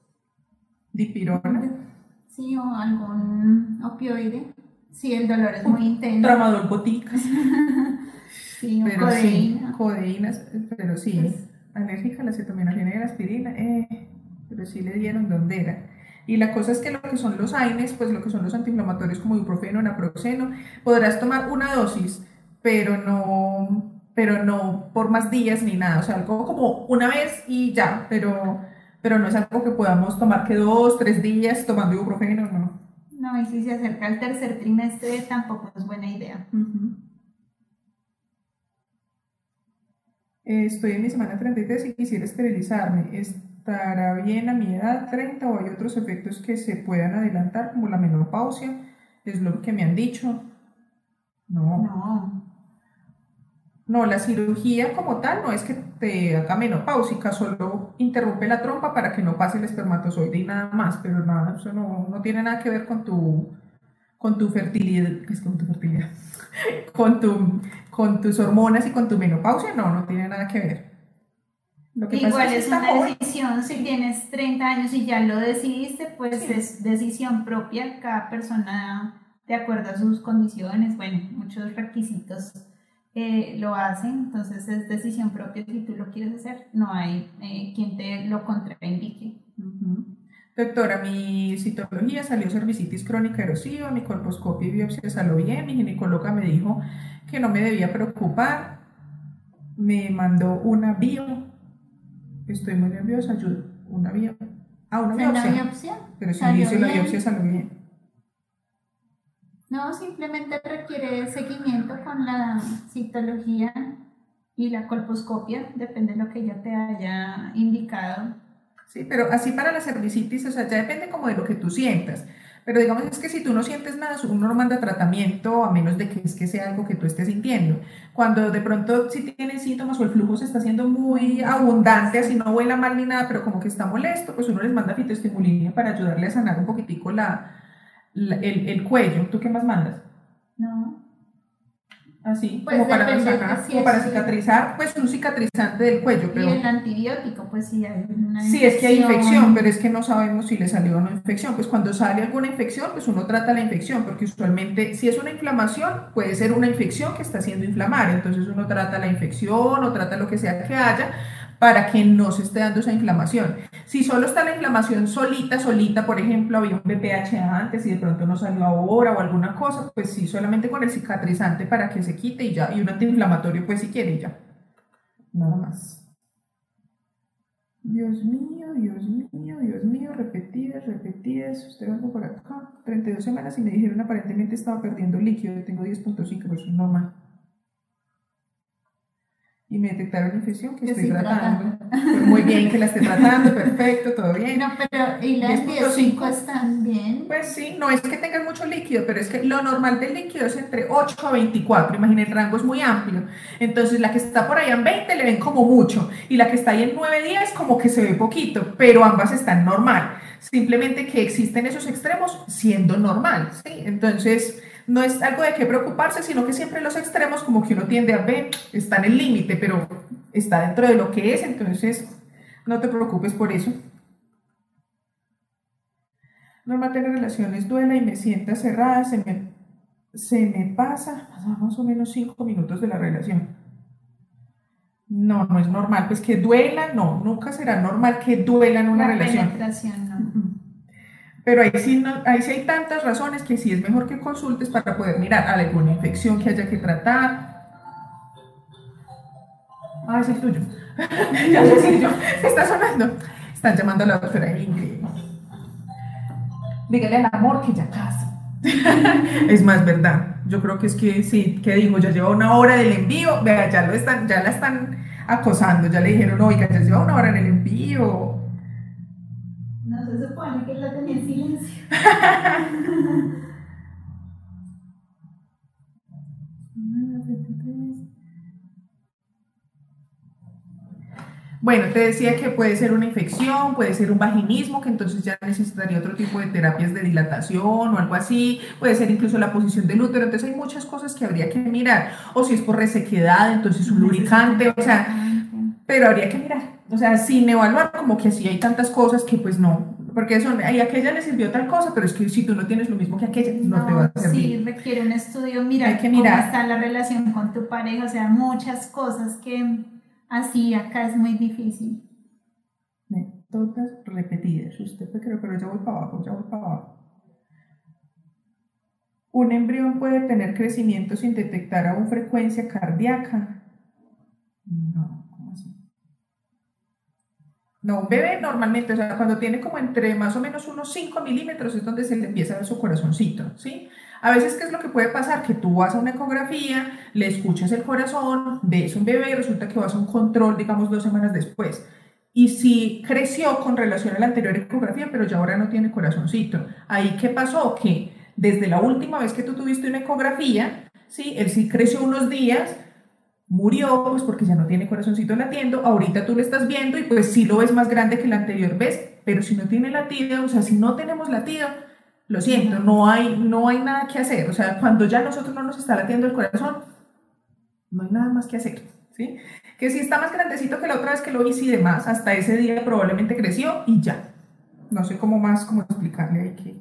Dipirona.
Sí, o algún opioide. Sí, el dolor es muy intenso.
Tramadol, boticas.
Sí, o
Pero
codeína.
sí, codeínas, pero sí.
Pues,
Alérgica a la acetaminofén y a la aspirina, eh, pero sí le dieron donde era. Y la cosa es que lo que son los AINES, pues lo que son los antiinflamatorios como ibuprofeno, naproxeno, podrás tomar una dosis, pero no, pero no por más días ni nada, o sea, algo como una vez y ya, pero, pero no es algo que podamos tomar que dos, tres días tomando ibuprofeno, no.
no, y si se acerca al tercer trimestre tampoco es buena idea.
Uh-huh. Eh, estoy en mi semana treinta y tres y quisiera esterilizarme. ¿Estará bien a mi edad, treinta, o hay otros efectos que se puedan adelantar, como la menopausia? Es lo que me han dicho. No.
No.
No, la cirugía como tal no es que te haga menopáusica, solo interrumpe la trompa para que no pase el espermatozoide y nada más, pero nada, eso no, no tiene nada que ver con tu, con tu fertilidad, es con tu fertilidad, con, tu, con tus hormonas y con tu menopausia, no, no tiene nada que ver. Lo que pasa
Igual
que
es
está
una
joven.
decisión, si tienes treinta años y ya lo decidiste, pues
Sí.
es decisión propia, cada persona de acuerdo a sus condiciones, bueno, muchos requisitos eh, lo hacen, entonces es decisión propia si tú lo quieres hacer, no hay eh, quien te lo contraindique.
Ujú. Doctora, mi citología salió cervicitis crónica erosiva, mi colposcopia y biopsia salió bien, mi ginecóloga me dijo que no me debía preocupar, me mandó una bio, estoy muy nerviosa, ayuda, una bio, ah, una
¿En la
biopsia,
biopsia?
pero si
¿Salió
hice la
bien?
biopsia salió bien.
No, simplemente requiere seguimiento con la citología y la colposcopia, depende de lo que ella te haya indicado.
Sí, pero así para la cervicitis, o sea, ya depende como de lo que tú sientas. Pero digamos es que si tú no sientes nada, uno no manda tratamiento a menos de que es que sea algo que tú estés sintiendo. Cuando de pronto si tienes síntomas o el flujo se está haciendo muy abundante, así no huela mal ni nada, pero como que está molesto, pues uno les manda fitoestimulina para ayudarle a sanar un poquitico la, la- el, el cuello. ¿Tú qué más mandas?
No,
Así,
pues
como para
depende
sanar,
que si
como para
es-
cicatrizar, pues un cicatrizante del cuello,
y
pero...
el antibiótico, pues sí hay una
Sí, es que hay infección, pero es que no sabemos si le salió o no infección. Pues cuando sale alguna infección, pues uno trata la infección, porque usualmente si es una inflamación, puede ser una infección que está haciendo inflamar. Entonces uno trata la infección o trata lo que sea que haya para que no se esté dando esa inflamación. Si solo está la inflamación solita, solita, por ejemplo, había un B P H antes y de pronto no salió ahora o alguna cosa, pues sí, solamente con el cicatrizante para que se quite y ya, y un antiinflamatorio, pues si quiere y ya. Nada más. Dios mío, Dios mío, Dios mío, repetidas, repetidas, usted vengo por acá, treinta y dos semanas y me dijeron aparentemente estaba perdiendo líquido, yo tengo diez punto cinco, pues eso es normal. Y me detectaron infección que
Yo
estoy
estoy
tratando.
tratando.
Pues muy bien que la esté tratando, perfecto, todo bien.
No, pero y las
diez punto cinco.
diez punto cinco están bien.
Pues sí, no es que tengan mucho líquido, pero es que lo normal del líquido es entre ocho a veinticuatro, imaginen, el rango es muy amplio. Entonces la que está por ahí en veinte le ven como mucho y la que está ahí en nueve días como que se ve poquito, pero ambas están normal. Simplemente que existen esos extremos siendo normal, ¿sí? Entonces no es algo de qué preocuparse, sino que siempre los extremos como que uno tiende a ver, está en el límite, pero está dentro de lo que es, entonces no te preocupes por eso. Normal tener relaciones, duela y me sienta cerrada, se me, se me pasa más o menos cinco minutos de la relación. No, no es normal, pues que duela, no, nunca será normal que duela en una
La
relación.
penetración, no.
Pero ahí sí, no, ahí sí hay tantas razones que sí es mejor que consultes para poder mirar alguna infección que haya que tratar. Ah, es el tuyo. Ya sé, sí, yo. Está sonando. Están llamando a la doctora Ingrid. Dígale al amor que ya casa. Es más verdad. Yo creo que es que sí, que dijo, ya lleva una hora del envío, vea, ya lo están, ya la están acosando, ya le dijeron, oiga, ya lleva una hora en el envío.
No se supone que la tenía en silencio.
Bueno, te decía que puede ser una infección, puede ser un vaginismo, que entonces ya necesitaría otro tipo de terapias de dilatación o algo así, puede ser incluso la posición del útero, entonces hay muchas cosas que habría que mirar, o si es por resequedad, entonces un lubricante, o sea, pero habría que mirar, o sea, sin evaluar como que así hay tantas cosas que pues no, porque son, a aquella le sirvió tal cosa, pero es que si tú no tienes lo mismo que aquella, no, no te va a servir.
Sí, requiere un estudio, mira
hay que
cómo
mirar.
está la relación con tu pareja, o sea, muchas cosas que así acá es muy difícil.
Todas repetidas, usted puede creer, pero ya voy para abajo, ya voy para abajo. Un embrión puede tener crecimiento sin detectar aún frecuencia cardíaca. No, ¿cómo así? No, un bebé normalmente, o sea, cuando tiene como entre más o menos unos cinco milímetros es donde se le empieza a ver su corazoncito, ¿sí? A veces, ¿qué es lo que puede pasar? Que tú vas a una ecografía, le escuchas el corazón, ves un bebé y resulta que vas a un control, digamos, dos semanas después. Y sí creció con relación a la anterior ecografía, pero ya ahora no tiene corazoncito. ¿Ahí qué pasó? Que desde la última vez que tú tuviste una ecografía, ¿sí? Él sí creció unos días, murió, pues porque ya no tiene corazoncito latiendo, ahorita tú lo estás viendo y pues sí lo ves más grande que el anterior vez, pero si no tiene latido, o sea, si no tenemos latido, lo siento, no hay, no hay nada que hacer, o sea, cuando ya nosotros no nos está latiendo el corazón, no hay nada más que hacer. ¿sí? Que si está más grandecito que la otra vez que lo hice y demás, hasta ese día probablemente creció y ya. No sé cómo más, cómo explicarle ahí que...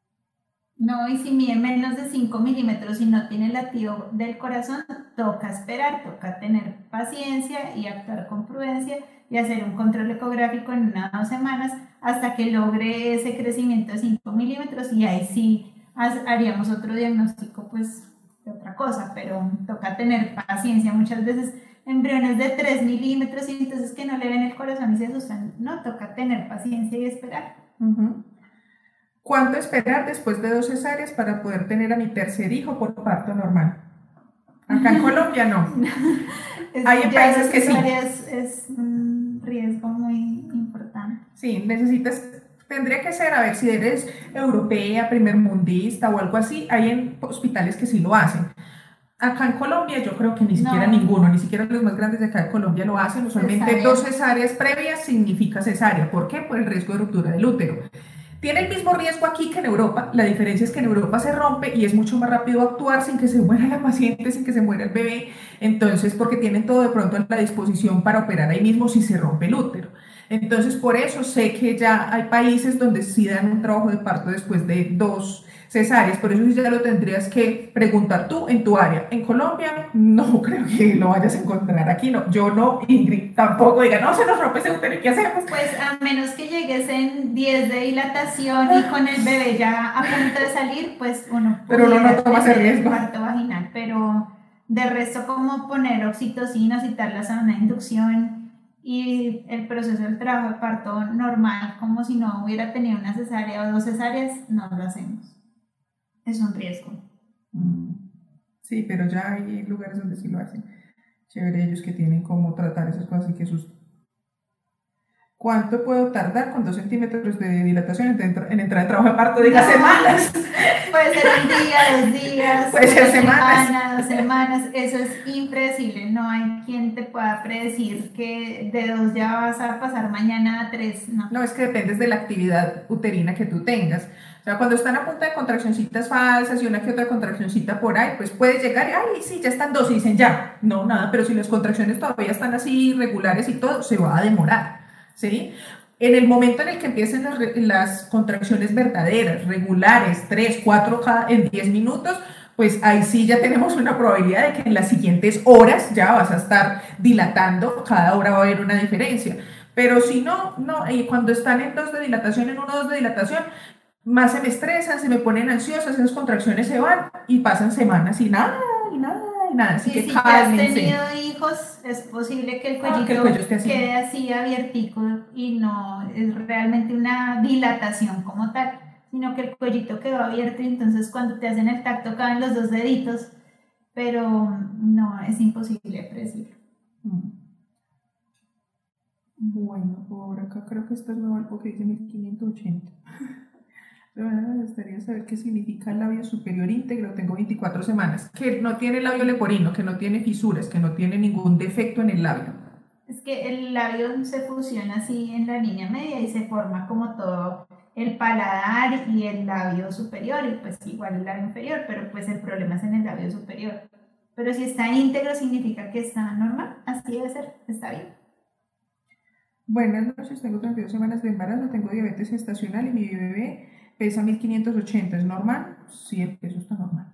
No, y si mide menos de cinco milímetros y no tiene latido del corazón, toca esperar, toca tener paciencia y actuar con prudencia y hacer un control ecográfico en una o dos semanas hasta que logre ese crecimiento de cinco milímetros y ahí sí haríamos otro diagnóstico pues de otra cosa, pero toca tener paciencia. Muchas veces embriones de tres milímetros y entonces que no le ven el corazón y se asustan, no, toca tener paciencia y esperar.
Uh-huh. ¿Cuánto esperar después de dos cesáreas para poder tener a mi tercer hijo por parto normal? Acá en Colombia no.
Es,
Hay países que sí.
Es, es un riesgo muy importante.
Sí, necesitas, tendría que ser, a ver, si eres europea, primermundista o algo así, hay en hospitales que sí lo hacen. Acá en Colombia yo creo que ni siquiera
no.
ninguno, ni siquiera los más grandes de acá de Colombia lo hacen. Usualmente cesárea. Dos cesáreas previas significa cesárea. ¿Por qué? Por el riesgo de ruptura del útero. Tiene el mismo riesgo aquí que en Europa, la diferencia es que en Europa se rompe y es mucho más rápido actuar sin que se muera la paciente, sin que se muera el bebé, entonces porque tienen todo de pronto a la disposición para operar ahí mismo si se rompe el útero. Entonces por eso sé que ya hay países donde sí dan un trabajo de parto después de dos cesáreas, por eso sí ya lo tendrías que preguntar tú en tu área. En Colombia no creo que lo vayas a encontrar, aquí no, yo no, Ingrid tampoco, diga, no, se nos rompe ese útero, ¿qué hacemos?
Pues a menos que llegues en diez de dilatación y con el bebé ya a punto de salir, pues uno
pero uno no toma ese riesgo.
Parto vaginal, pero de resto como poner oxitocina, citarlas a una inducción y el proceso del trabajo de parto normal, como si no hubiera tenido una cesárea o dos cesáreas, no lo hacemos. Es un riesgo.
Sí, pero ya hay lugares donde sí lo hacen. Chévere ellos que tienen cómo tratar esas cosas y que sus... ¿Cuánto puedo tardar con dos centímetros de dilatación en, en entrar en trabajo de parto? Diga no, semanas.
Puede ser un día, dos días,
puede ser semanas.
Semana, dos semanas. Eso es impredecible. No hay quien te pueda predecir que de dos ya vas a pasar mañana a tres. No,
no es que dependes de la actividad uterina que tú tengas. O sea, cuando están a punta de contraccioncitas falsas y una que otra contraccioncita por ahí, pues puede llegar y, ay, sí, ya están dos y dicen ya. No, nada, pero si las contracciones todavía están así irregulares y todo, se va a demorar, ¿sí? En el momento en el que empiecen las, las contracciones verdaderas, regulares, tres, cuatro cada, en diez minutos, pues ahí sí ya tenemos una probabilidad de que en las siguientes horas ya vas a estar dilatando, cada hora va a haber una diferencia. Pero si no, no, y cuando están en dos de dilatación, en uno o dos de dilatación, más se me estresan, se me ponen ansiosas, esas contracciones se van y pasan semanas y nada, y nada, y nada. Así
y
que
si
cálmense.
has tenido hijos, es posible que el cuellito
ah, que el cuello esté así.
quede así abiertico y no es realmente una dilatación como tal, sino que el cuellito quedó abierto y entonces cuando te hacen el tacto caben los dos deditos, pero no, es imposible predecirlo.
Bueno, por acá creo que esto es nuevo porque dice mil quinientos ochenta. Me gustaría saber qué significa el labio superior íntegro. Tengo veinticuatro semanas. Que no tiene labio leporino, que no tiene fisuras, que no tiene ningún defecto en el labio.
Es que el labio se fusiona así en la línea media y se forma como todo el paladar y el labio superior, y pues igual el labio inferior, pero pues el problema es en el labio superior. Pero si está íntegro significa que está normal, así debe ser, está bien.
Buenas noches, tengo treinta y dos semanas de embarazo, tengo diabetes gestacional y mi bebé pesa mil quinientos ochenta, ¿es normal? Sí, el peso está normal.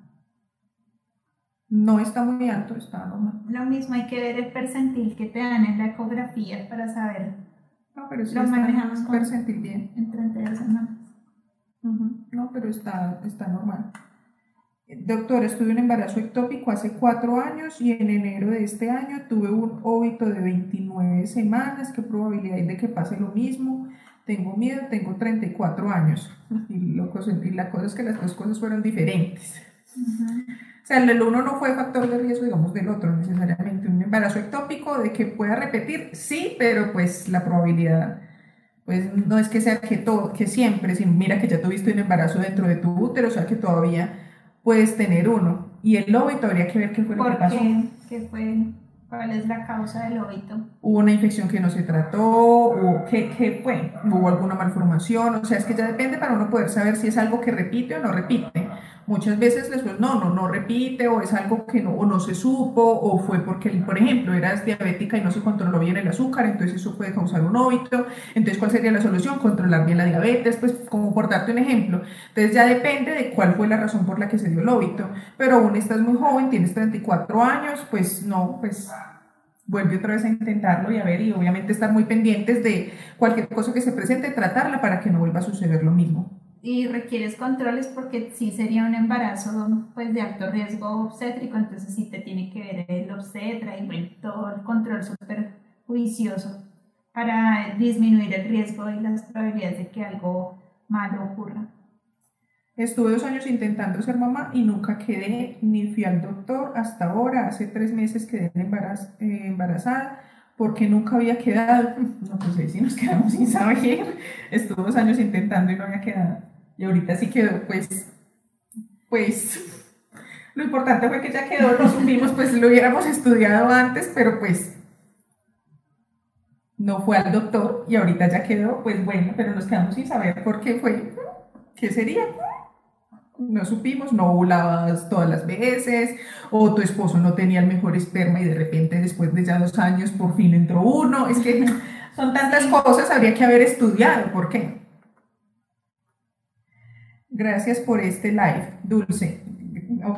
No está muy alto, está normal.
Lo mismo, hay que ver el percentil que te dan en la ecografía para saber.
No, pero sí
lo
está
manejamos
con percentil bien.
En treinta y dos semanas.
Uh-huh. No, pero está, está normal. Doctora, estuve en embarazo ectópico hace cuatro años y en enero de este año tuve un óbito de veintinueve semanas. ¿Qué probabilidad hay de que pase lo mismo? Tengo miedo, tengo treinta y cuatro años. Y, lo, y la cosa es que las dos cosas fueron diferentes.
Uh-huh.
O sea, el uno no fue factor de riesgo, digamos, del otro necesariamente. Un embarazo ectópico de que pueda repetir, sí, pero pues la probabilidad, pues no es que sea que todo, que siempre, si mira que ya tuviste un embarazo dentro de tu útero, o sea que todavía puedes tener uno. Y el óbito habría que ver qué fue lo que pasó.
¿Por qué? ¿Qué fue? ¿Cuál es la causa del óbito?
¿Hubo una infección que no se trató? ¿O qué, qué fue? ¿Hubo alguna malformación? O sea, es que ya depende para uno poder saber si es algo que repite o no repite. Muchas veces después, no, no, no repite, o es algo que no, o no se supo, o fue porque, por ejemplo, eras diabética y no se controló bien el azúcar, entonces eso puede causar un óbito. Entonces, ¿cuál sería la solución? Controlar bien la diabetes, pues como por darte un ejemplo. Entonces ya depende de cuál fue la razón por la que se dio el óbito. Pero aún estás muy joven, tienes treinta y cuatro años, pues no, pues vuelve otra vez a intentarlo y a ver, y obviamente estar muy pendientes de cualquier cosa que se presente, tratarla para que no vuelva a suceder lo mismo.
Y requieres controles porque sí sería un embarazo pues de alto riesgo obstétrico, entonces sí te tiene que ver el obstetra y bueno, todo el control súper juicioso para disminuir el riesgo y las probabilidades de que algo malo ocurra.
Estuve dos años intentando ser mamá y nunca quedé, ni fui al doctor hasta ahora, hace tres meses quedé embaraz eh, embarazada, porque nunca había quedado. No, pues ahí sí nos quedamos sin saber. Estuve dos años intentando y no había quedado. Y ahorita sí quedó, pues, pues, lo importante fue que ya quedó, lo supimos, pues lo hubiéramos estudiado antes, pero pues no fue al doctor y ahorita ya quedó, pues bueno, pero nos quedamos sin saber por qué fue, qué sería. No supimos, no ovulabas todas las veces, o tu esposo no tenía el mejor esperma y de repente después de ya dos años por fin entró uno. Es que son tantas cosas, habría que haber estudiado por qué. Gracias por este live, Dulce. Ok.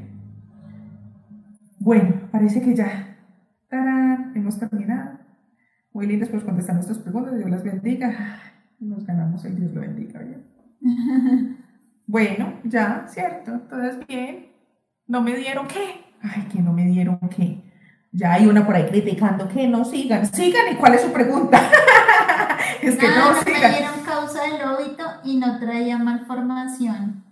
Bueno, parece que ya. ¡Tarán! Hemos terminado. Muy lindas pues contestar nuestras preguntas. Dios las bendiga. Nos ganamos el Dios lo bendiga. ¿Bien? Bueno, ya, cierto, todas bien. ¿No me dieron qué? Ay, que no me dieron qué. Ya hay una por ahí criticando que no sigan. Sigan, ¿y cuál es su pregunta? Es que
no,
no,
no
sigan.
me dieron causa del óbito y no traía malformación.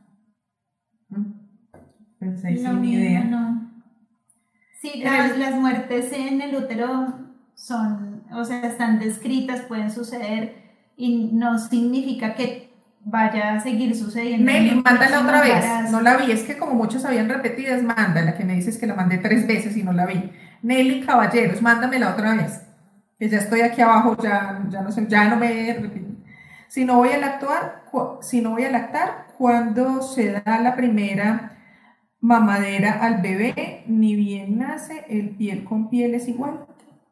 Pues ahí
Lo
sin
mismo,
idea.
no.
Sí, las, las muertes en el útero son, o sea, están descritas, pueden suceder y no significa que vaya a seguir sucediendo.
Nelly, mándala otra vez.
Embarazo.
No la vi, es que como muchas habían repetidas, mándala, que me dices que la mandé tres veces y no la vi. Nelly Caballeros, mándamela otra vez. Que ya estoy aquí abajo, ya, ya no sé, ya no me. Si no voy a lactar, si no voy a lactar, cuando se da la primera mamadera al bebé, ni bien nace, el piel con piel es igual.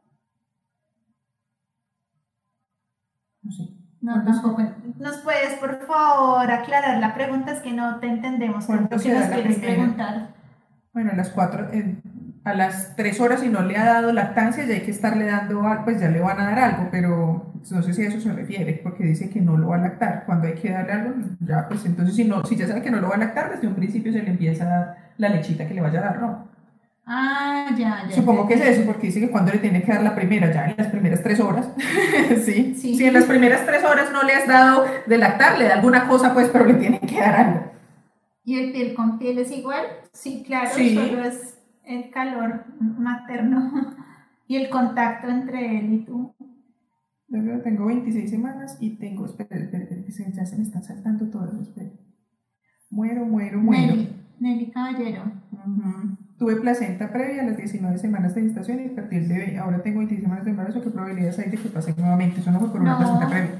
No sé.
No, tampoco. ¿Nos puedes, por favor, aclarar la pregunta? Es que no te entendemos. ¿Qué es lo
¿Cuándo
que
se da
nos
la
quieres
primera?
preguntar?
Bueno, a las cuatro, eh, a las tres horas, si no le ha dado lactancia, ya hay que estarle dando algo, pues ya le van a dar algo, pero no sé si a eso se refiere, porque dice que no lo va a lactar. Cuando hay que darle algo, ya, pues entonces, si, no, si ya sabe que no lo va a lactar, desde un principio se le empieza a dar la lechita que le vaya a dar, ¿no?
Ah, ya, ya.
Supongo que es
entendí.
eso, porque dice que cuando le tiene que dar la primera, ya en las primeras tres horas. ¿Sí?
Sí.
Si en las primeras tres horas no le has dado de lactar, le da alguna cosa, pues, pero le tiene que dar algo.
¿Y el piel con piel es igual? Sí, claro,
Sí.
solo es el calor materno y el contacto entre él y tú.
Yo tengo veintiséis semanas y tengo, espera, espera, espera, que se- ya se me están saltando todas, espera. Muero, muero, muero.
Nelly, Nelly Caballero.
Ujú. Tuve placenta previa a las diecinueve semanas de gestación y perdí el bebé. Ahora tengo veintiséis semanas de embarazo. ¿Qué probabilidades hay de que pase nuevamente? Eso no fue por una
No.
placenta previa.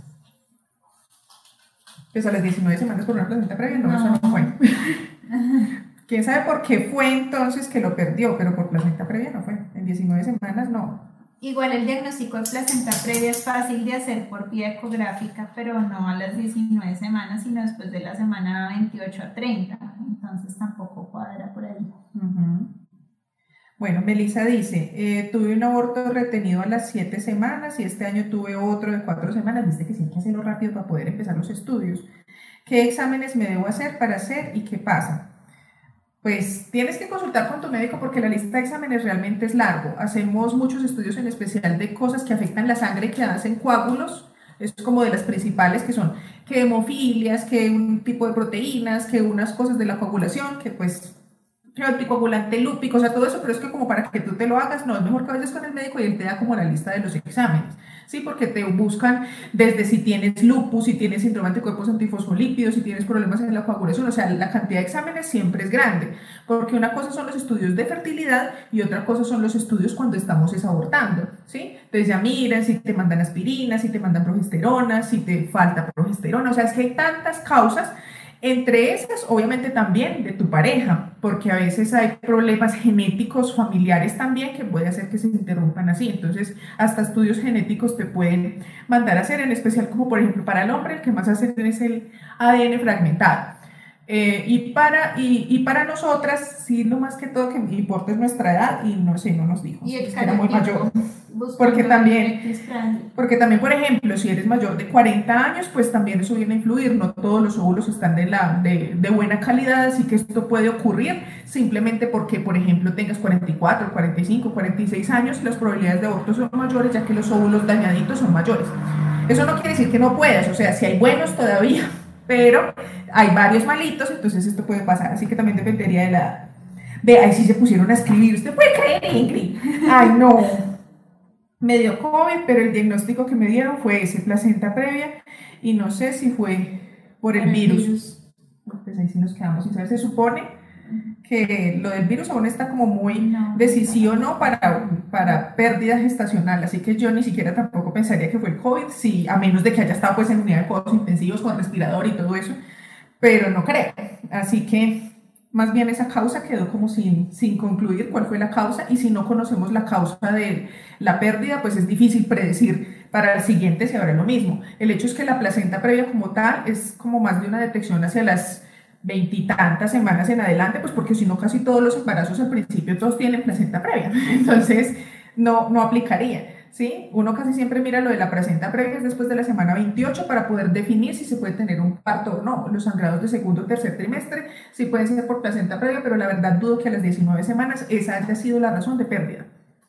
Pues a las diecinueve semanas por una placenta previa, no,
No.
eso no fue. ¿Quién sabe por qué fue entonces que lo perdió? Pero por placenta previa no fue. En diecinueve semanas no.
Igual el diagnóstico de placenta previa es fácil de hacer por vía ecográfica, pero no a las diecinueve semanas, sino después de la semana veintiocho a treinta. Entonces tampoco cuadra por ahí.
Ujú. Bueno, Melissa dice, eh, tuve un aborto retenido a las siete semanas y este año tuve otro de cuatro semanas. Viste que sí hay que hacerlo rápido para poder empezar los estudios. ¿Qué exámenes me debo hacer para hacer y qué pasa? Pues tienes que consultar con tu médico porque la lista de exámenes realmente es largo. Hacemos muchos estudios en especial de cosas que afectan la sangre, que hacen coágulos. Es como de las principales que son que hemofilias, que un tipo de proteínas, que unas cosas de la coagulación, que pues que anticoagulante lúpico, o sea, todo eso, pero es que como para que tú te lo hagas, no, es mejor que vayas con el médico y él te da como la lista de los exámenes, ¿sí? Porque te buscan desde si tienes lupus, si tienes síndrome de anticuerpos antifosfolípidos, si tienes problemas en la coagulación, o sea, la cantidad de exámenes siempre es grande, porque una cosa son los estudios de fertilidad y otra cosa son los estudios cuando estamos abortando, ¿sí? Entonces ya miran si te mandan aspirina, si te mandan progesterona, si te falta progesterona, o sea, es que hay tantas causas Entre esas, obviamente también de tu pareja, porque a veces hay problemas genéticos familiares también que puede hacer que se interrumpan así. Entonces, hasta estudios genéticos te pueden mandar a hacer, en especial como por ejemplo para el hombre, el que más hacen es el A D N fragmentado. Eh, y, para, y, y para nosotras, sí, lo más que todo que importa es nuestra edad y no sé, no nos dijo,
Y el
es que era muy mayor.
buscando
Porque
el
también,
X friendly.
porque también, por ejemplo, si eres mayor de cuarenta años, pues también eso viene a influir, no todos los óvulos están de, la, de, de buena calidad, así que esto puede ocurrir simplemente porque, por ejemplo, tengas cuarenta y cuatro, cuarenta y cinco, cuarenta y seis años, las probabilidades de aborto son mayores, ya que los óvulos dañaditos son mayores. Eso no quiere decir que no puedas, o sea, si hay buenos todavía, pero hay varios malitos, entonces esto puede pasar, así que también dependería de la edad. Ve, ahí sí se pusieron a escribir, ¿usted puede creer, Ingrid? Ay, no, me dio COVID, pero el diagnóstico que me dieron fue ese, placenta previa, y no sé si fue por el,
el
virus.
virus.
Pues ahí sí nos quedamos sin saber, se supone que lo del virus aún está como muy
No.
decisivo, ¿no? Para, para pérdida gestacional, así que yo ni siquiera tampoco pensaría que fue el COVID, sí, a menos de que haya estado pues en unidad de cuidados intensivos con respirador y todo eso, pero no creo, así que más bien esa causa quedó como sin, sin concluir cuál fue la causa, y si no conocemos la causa de la pérdida, pues es difícil predecir para el siguiente si habrá lo mismo. El hecho es que la placenta previa como tal es como más de una detección hacia las veintitantas semanas en adelante, pues porque si no casi todos los embarazos al principio todos tienen placenta previa, entonces no, no aplicaría, ¿sí? Uno casi siempre mira lo de la placenta previa es después de la semana veintiocho para poder definir si se puede tener un parto o no. Los sangrados de segundo o tercer trimestre sí pueden ser por placenta previa, pero la verdad dudo que a las diecinueve semanas esa haya sido la razón de pérdida.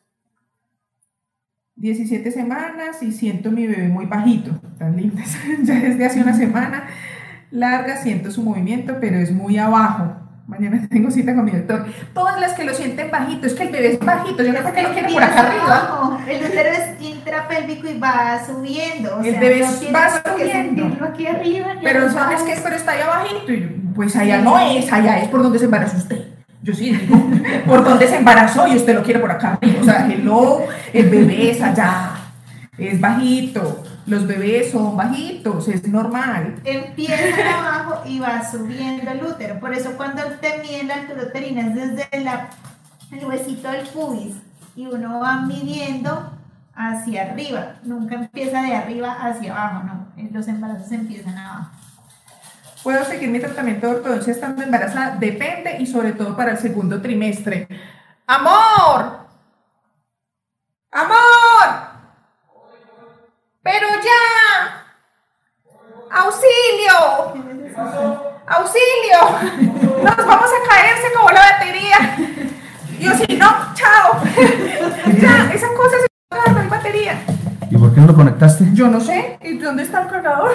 diecisiete semanas y siento mi bebé muy bajito, tan lindas, ya desde hace una semana. Larga, siento su movimiento, pero es muy abajo. Mañana tengo cita con mi doctor. Todas las que lo sienten bajito, es que el bebé es bajito, yo no sé qué lo quiere por acá arriba.
El útero es intrapélvico y va subiendo. O
El
sea,
bebé
no
va
tienes por qué
subiendo.
sentirlo aquí arriba.
Pero ¿sabes qué? Pero está ahí abajito. Y yo, pues allá no es, allá es por donde se embarazó usted. Yo sí digo, por donde se embarazó y usted lo quiere por acá arriba. O sea, hello, el bebé es allá, es bajito. Los bebés son bajitos, es normal.
Empieza abajo y va subiendo el útero. Por eso cuando te miden la altura uterina es desde la, el huesito del pubis y uno va midiendo hacia arriba. Nunca empieza de arriba hacia abajo, no. Los embarazos empiezan abajo.
¿Puedo seguir mi tratamiento de ortodoncia estando embarazada? Depende, y sobre todo para el segundo trimestre. ¡Amor! ¡Amor! ¡Pero ya! ¡Auxilio! ¡Auxilio! ¡Nos vamos a caer! ¡Se acabó la batería! Yo sí, no, chao. Ya, esa cosa se acabó, no hay batería.
¿Y por qué no lo conectaste?
Yo no sé. ¿Y dónde está el cargador?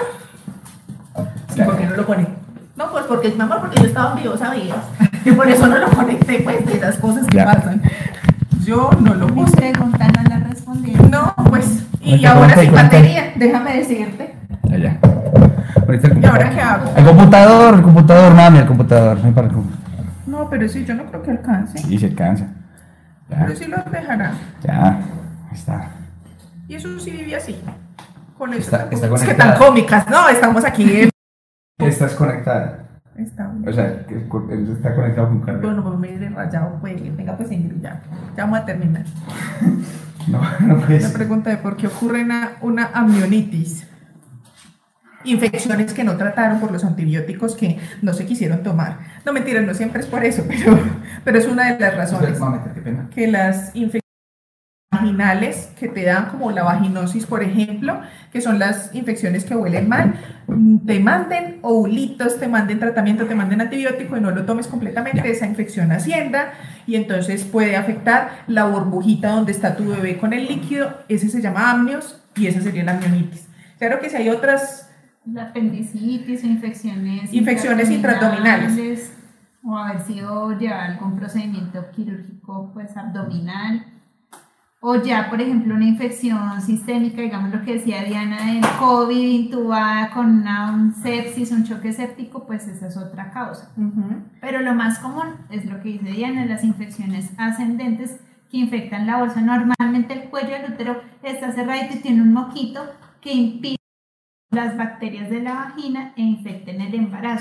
Sí, ¿por qué no lo conecté? No, pues porque, mi amor, porque yo estaba en vivo, ¿sabías? Y por eso no lo conecté, pues, de esas cosas que
Ya.
pasan. Yo no lo
Mi
puse.
pregunta no la respondieron.
No, pues, y
Conecta,
ahora
conecta,
sin
conecta.
batería, déjame decirte.
Allá. Ahorita el
¿Y ahora qué hago?
El computador, el computador, mami, el computador. Ven para el computador.
No, pero sí, yo no creo que alcance.
Sí, se alcanza. Ya,
Pero sí lo dejará.
ya. Ahí está.
Y eso sí vive así. Con eso.
Está- está
es que
conectada.
tan cómicas, no, estamos aquí. En...
Estás conectada.
Está
O sea, que él está conectado con carga.
Bueno, pues me he rayado, pues, venga, pues, Ingrid, ya. Ya vamos a terminar.
No, no puede
La
ser.
pregunta de por qué ocurre una, una amnionitis. Infecciones que no trataron por los antibióticos que no se quisieron tomar. No, mentiras, no siempre es por eso, pero, pero es una de las razones.
Mami, qué pena.
Que las infecciones vaginales que te dan, como la vaginosis, por ejemplo, que son las infecciones que huelen mal, te manden ovulitos, te manden tratamiento, te manden antibiótico y no lo tomes completamente,
Ya.
esa infección ascienda y entonces puede afectar la burbujita donde está tu bebé con el líquido, ese se llama amnios y esa sería la amnionitis. Claro que si hay otras,
La apendicitis o infecciones
Infecciones intraabdominales.
o haber sido ya algún procedimiento quirúrgico pues abdominal, o ya por ejemplo una infección sistémica, digamos lo que decía Diana del COVID intubada con una, un sepsis, un choque séptico, pues esa es otra causa.
uh-huh.
Pero lo más común es lo que dice Diana, las infecciones ascendentes que infectan la bolsa. Normalmente el cuello del útero está cerradito y tiene un moquito que impide las bacterias de la vagina e infecten el embarazo.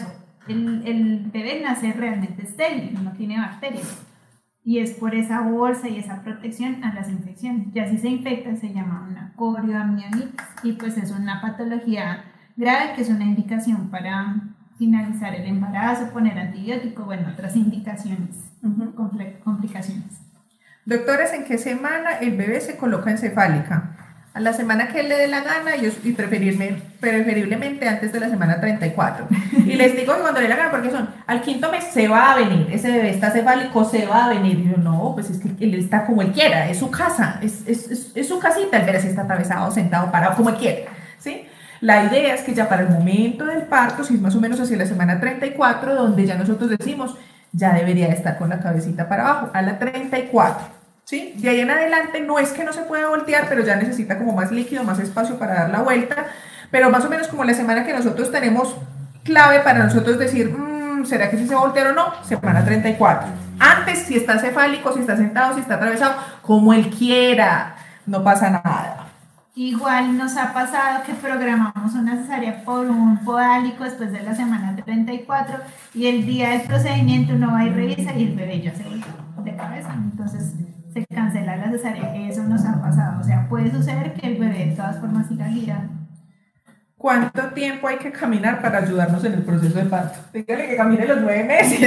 el, el bebé nace realmente estéril, no tiene bacterias. Y es por esa bolsa y esa protección a las infecciones. Ya si se infecta se llama una corioamionitis y pues es una patología grave que es una indicación para finalizar el embarazo, poner antibiótico, bueno, otras indicaciones, uh-huh. complicaciones.
Doctores, ¿en qué semana el bebé se coloca encefálica? A la semana que él le dé la gana y, y preferiblemente antes de la semana treinta y cuatro. Y les digo que cuando le dé la gana, porque son, al quinto mes se va a venir, ese bebé está cefálico, se va a venir. Y yo, no, pues es que él está como él quiera, es su casa, es, es, es, es su casita, el bebé si está atravesado, sentado, parado, como él quiera, ¿sí? La idea es que ya para el momento del parto, si es más o menos hacia la semana treinta y cuatro, donde ya nosotros decimos, ya debería estar con la cabecita para abajo, a la treinta y cuatro. ¿Sí? De ahí en adelante no es que no se pueda voltear, pero ya necesita como más líquido, más espacio para dar la vuelta, pero más o menos como la semana que nosotros tenemos clave para nosotros decir, mmm, ¿será que sí se va a voltear o no? Semana treinta y cuatro. Antes, si está cefálico, si está sentado, si está atravesado, como él quiera, no pasa nada.
Igual nos ha pasado que programamos una cesárea por un podálico después de la semana treinta y cuatro y el día del procedimiento uno va y revisa y el bebé ya se volvió de cabeza, entonces se cancela la cesárea. Eso nos ha pasado, o sea, puede suceder que el bebé de todas formas siga girando.
¿Cuánto tiempo hay que caminar para ayudarnos en el proceso de parto? Dígale que camine los nueve meses.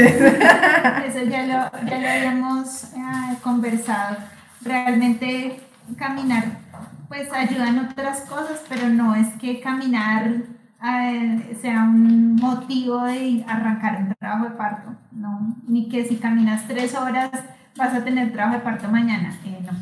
Eso ya lo, ya lo habíamos eh, conversado. Realmente caminar pues ayuda en otras cosas, pero no es que caminar eh, sea un motivo de arrancar un trabajo de parto, no, ni que si caminas tres horas vas a tener trabajo de parto mañana, eh, no.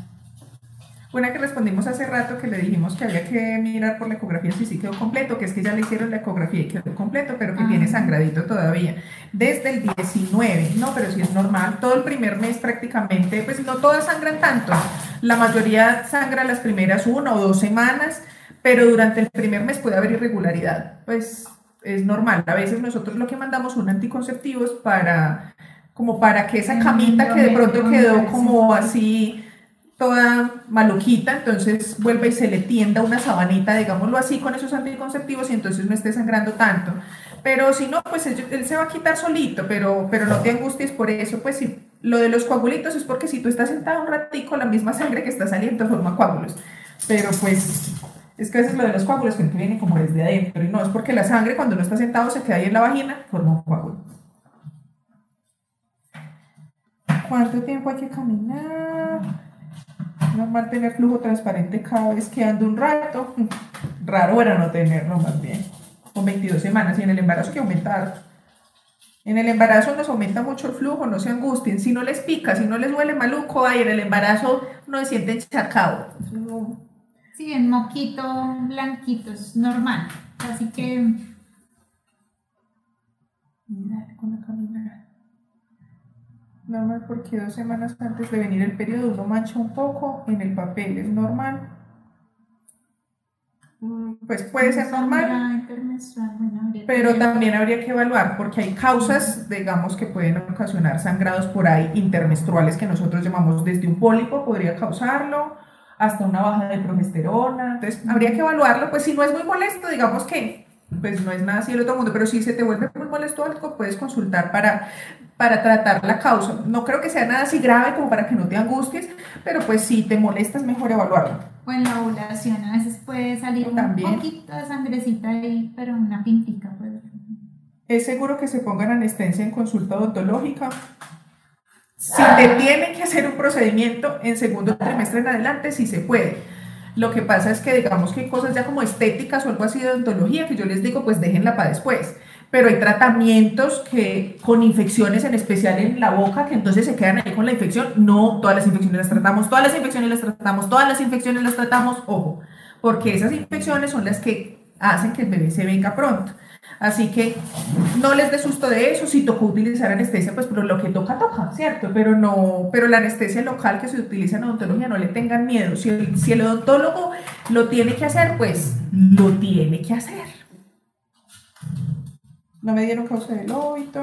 Una que respondimos hace rato que le dijimos que había que mirar por la ecografía si sí quedó completo, que es que ya le hicieron la ecografía y quedó completo, pero que ah. tiene sangradito todavía. Desde el diecinueve, no, pero sí es normal, todo el primer mes prácticamente, pues no todas sangran tanto, la mayoría sangra las primeras una o dos semanas, pero durante el primer mes puede haber irregularidad, pues es normal. A veces nosotros lo que mandamos son anticonceptivos para, como para que esa camita que de pronto quedó como así, toda maluquita, entonces vuelve y se le tienda una sabanita, digámoslo así, con esos anticonceptivos y entonces no esté sangrando tanto. Pero si no, pues él, él se va a quitar solito, pero, pero no te angusties por eso, pues si lo de los coagulitos es porque si tú estás sentado un ratico, la misma sangre que está saliendo forma coágulos, pero pues es que a veces lo de los coágulos que viene como desde adentro, y no, es porque la sangre cuando uno está sentado se queda ahí en la vagina, forma un coágulo. ¿Cuánto tiempo hay que caminar? Normal tener flujo transparente cada vez que ando un rato. Raro era no tenerlo, más bien. Con veintidós semanas y en el embarazo que aumentar. En el embarazo nos aumenta mucho el flujo, no se angustien. Si no les pica, si no les duele maluco, ahí en el embarazo no se sienten encharcados. No.
Sí, en moquito blanquito es normal. Así que.
Mira, con la caminada. Normal porque dos semanas antes de venir el periodo uno mancha un poco en el papel, es normal. Pues puede ser normal, pero también habría que evaluar porque hay causas, digamos, que pueden ocasionar sangrados por ahí intermenstruales que nosotros llamamos desde un pólipo, podría causarlo, hasta una baja de progesterona. Entonces habría que evaluarlo, pues si no es muy molesto, digamos que pues no es nada así del otro mundo, pero si se te vuelve muy molesto algo, puedes consultar para, para tratar la causa. No creo que sea nada así grave como para que no te angusties, pero pues si te molesta es mejor evaluarlo.
O en la ovulación a veces puede salir también un poquito de sangrecita ahí, pero una pintica. Pues.
¿Es seguro que se pongan anestesia en consulta odontológica? Si te tienen que hacer un procedimiento en segundo trimestre en adelante, sí se puede. Lo que pasa es que digamos que hay cosas ya como estéticas o algo así de odontología que yo les digo pues déjenla para después, pero hay tratamientos que con infecciones en especial en la boca que entonces se quedan ahí con la infección. No todas las infecciones las tratamos, todas las infecciones las tratamos, todas las infecciones las tratamos, ojo, porque esas infecciones son las que hacen que el bebé se venga pronto. Así que no les dé susto de eso, si tocó utilizar anestesia, pues pero lo que toca, toca, ¿cierto? Pero no, pero la anestesia local que se utiliza en odontología, no le tengan miedo. Si el, si el odontólogo lo tiene que hacer, pues lo tiene que hacer. No me dieron causa del óbito.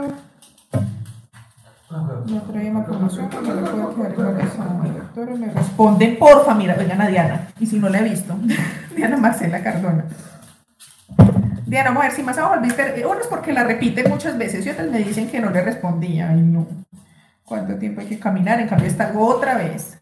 No traía malformación, no le puedo quedar embarazada. Doctora, me responden, porfa, mira, vengan a Diana. Y si no la he visto, Diana Marcela Cardona. Diana, vamos a ver si más abajo viste. Uno es porque la repiten muchas veces y otras me dicen que no le respondía. Ay, no. ¿Cuánto tiempo hay que caminar? En cambio, está algo otra vez.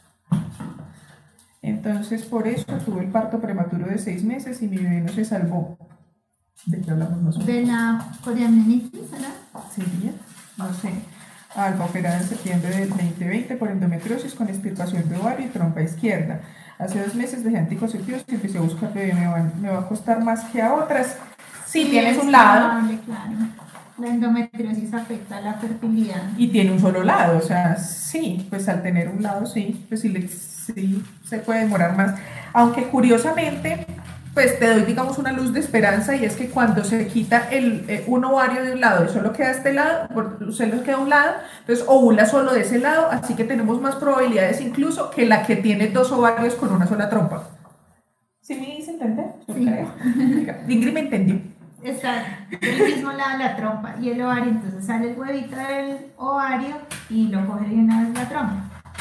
Entonces, por eso tuve el parto prematuro de seis meses y mi bebé no se salvó. ¿De qué hablamos nosotros?
De la coriamnitis, ¿verdad?
¿Sería? No sé. Alba, operada en septiembre del veinte veinte por endometriosis con extirpación de ovario y trompa izquierda. Hace dos meses dejé anticonceptivos y empecé a buscar bebé. ¿Me va, me va a costar más que a otras? Sí, sí, tienes un lado.
Probable, claro. La endometriosis afecta a la fertilidad.
Y tiene un solo lado, o sea, sí, pues al tener un lado, sí, pues sí, le, sí se puede demorar más. Aunque curiosamente, pues te doy, digamos, una luz de esperanza y es que cuando se quita el, eh, un ovario de un lado y solo queda este lado, solo queda un lado, entonces ovula solo de ese lado, así que tenemos más probabilidades incluso que la que tiene dos ovarios con una sola trompa. ¿Sí me hice entender? Yo
sí.
creo. Ingrid me entendió.
Está del mismo lado la trompa y el ovario, entonces sale el huevito del ovario y lo coge de una vez la trompa.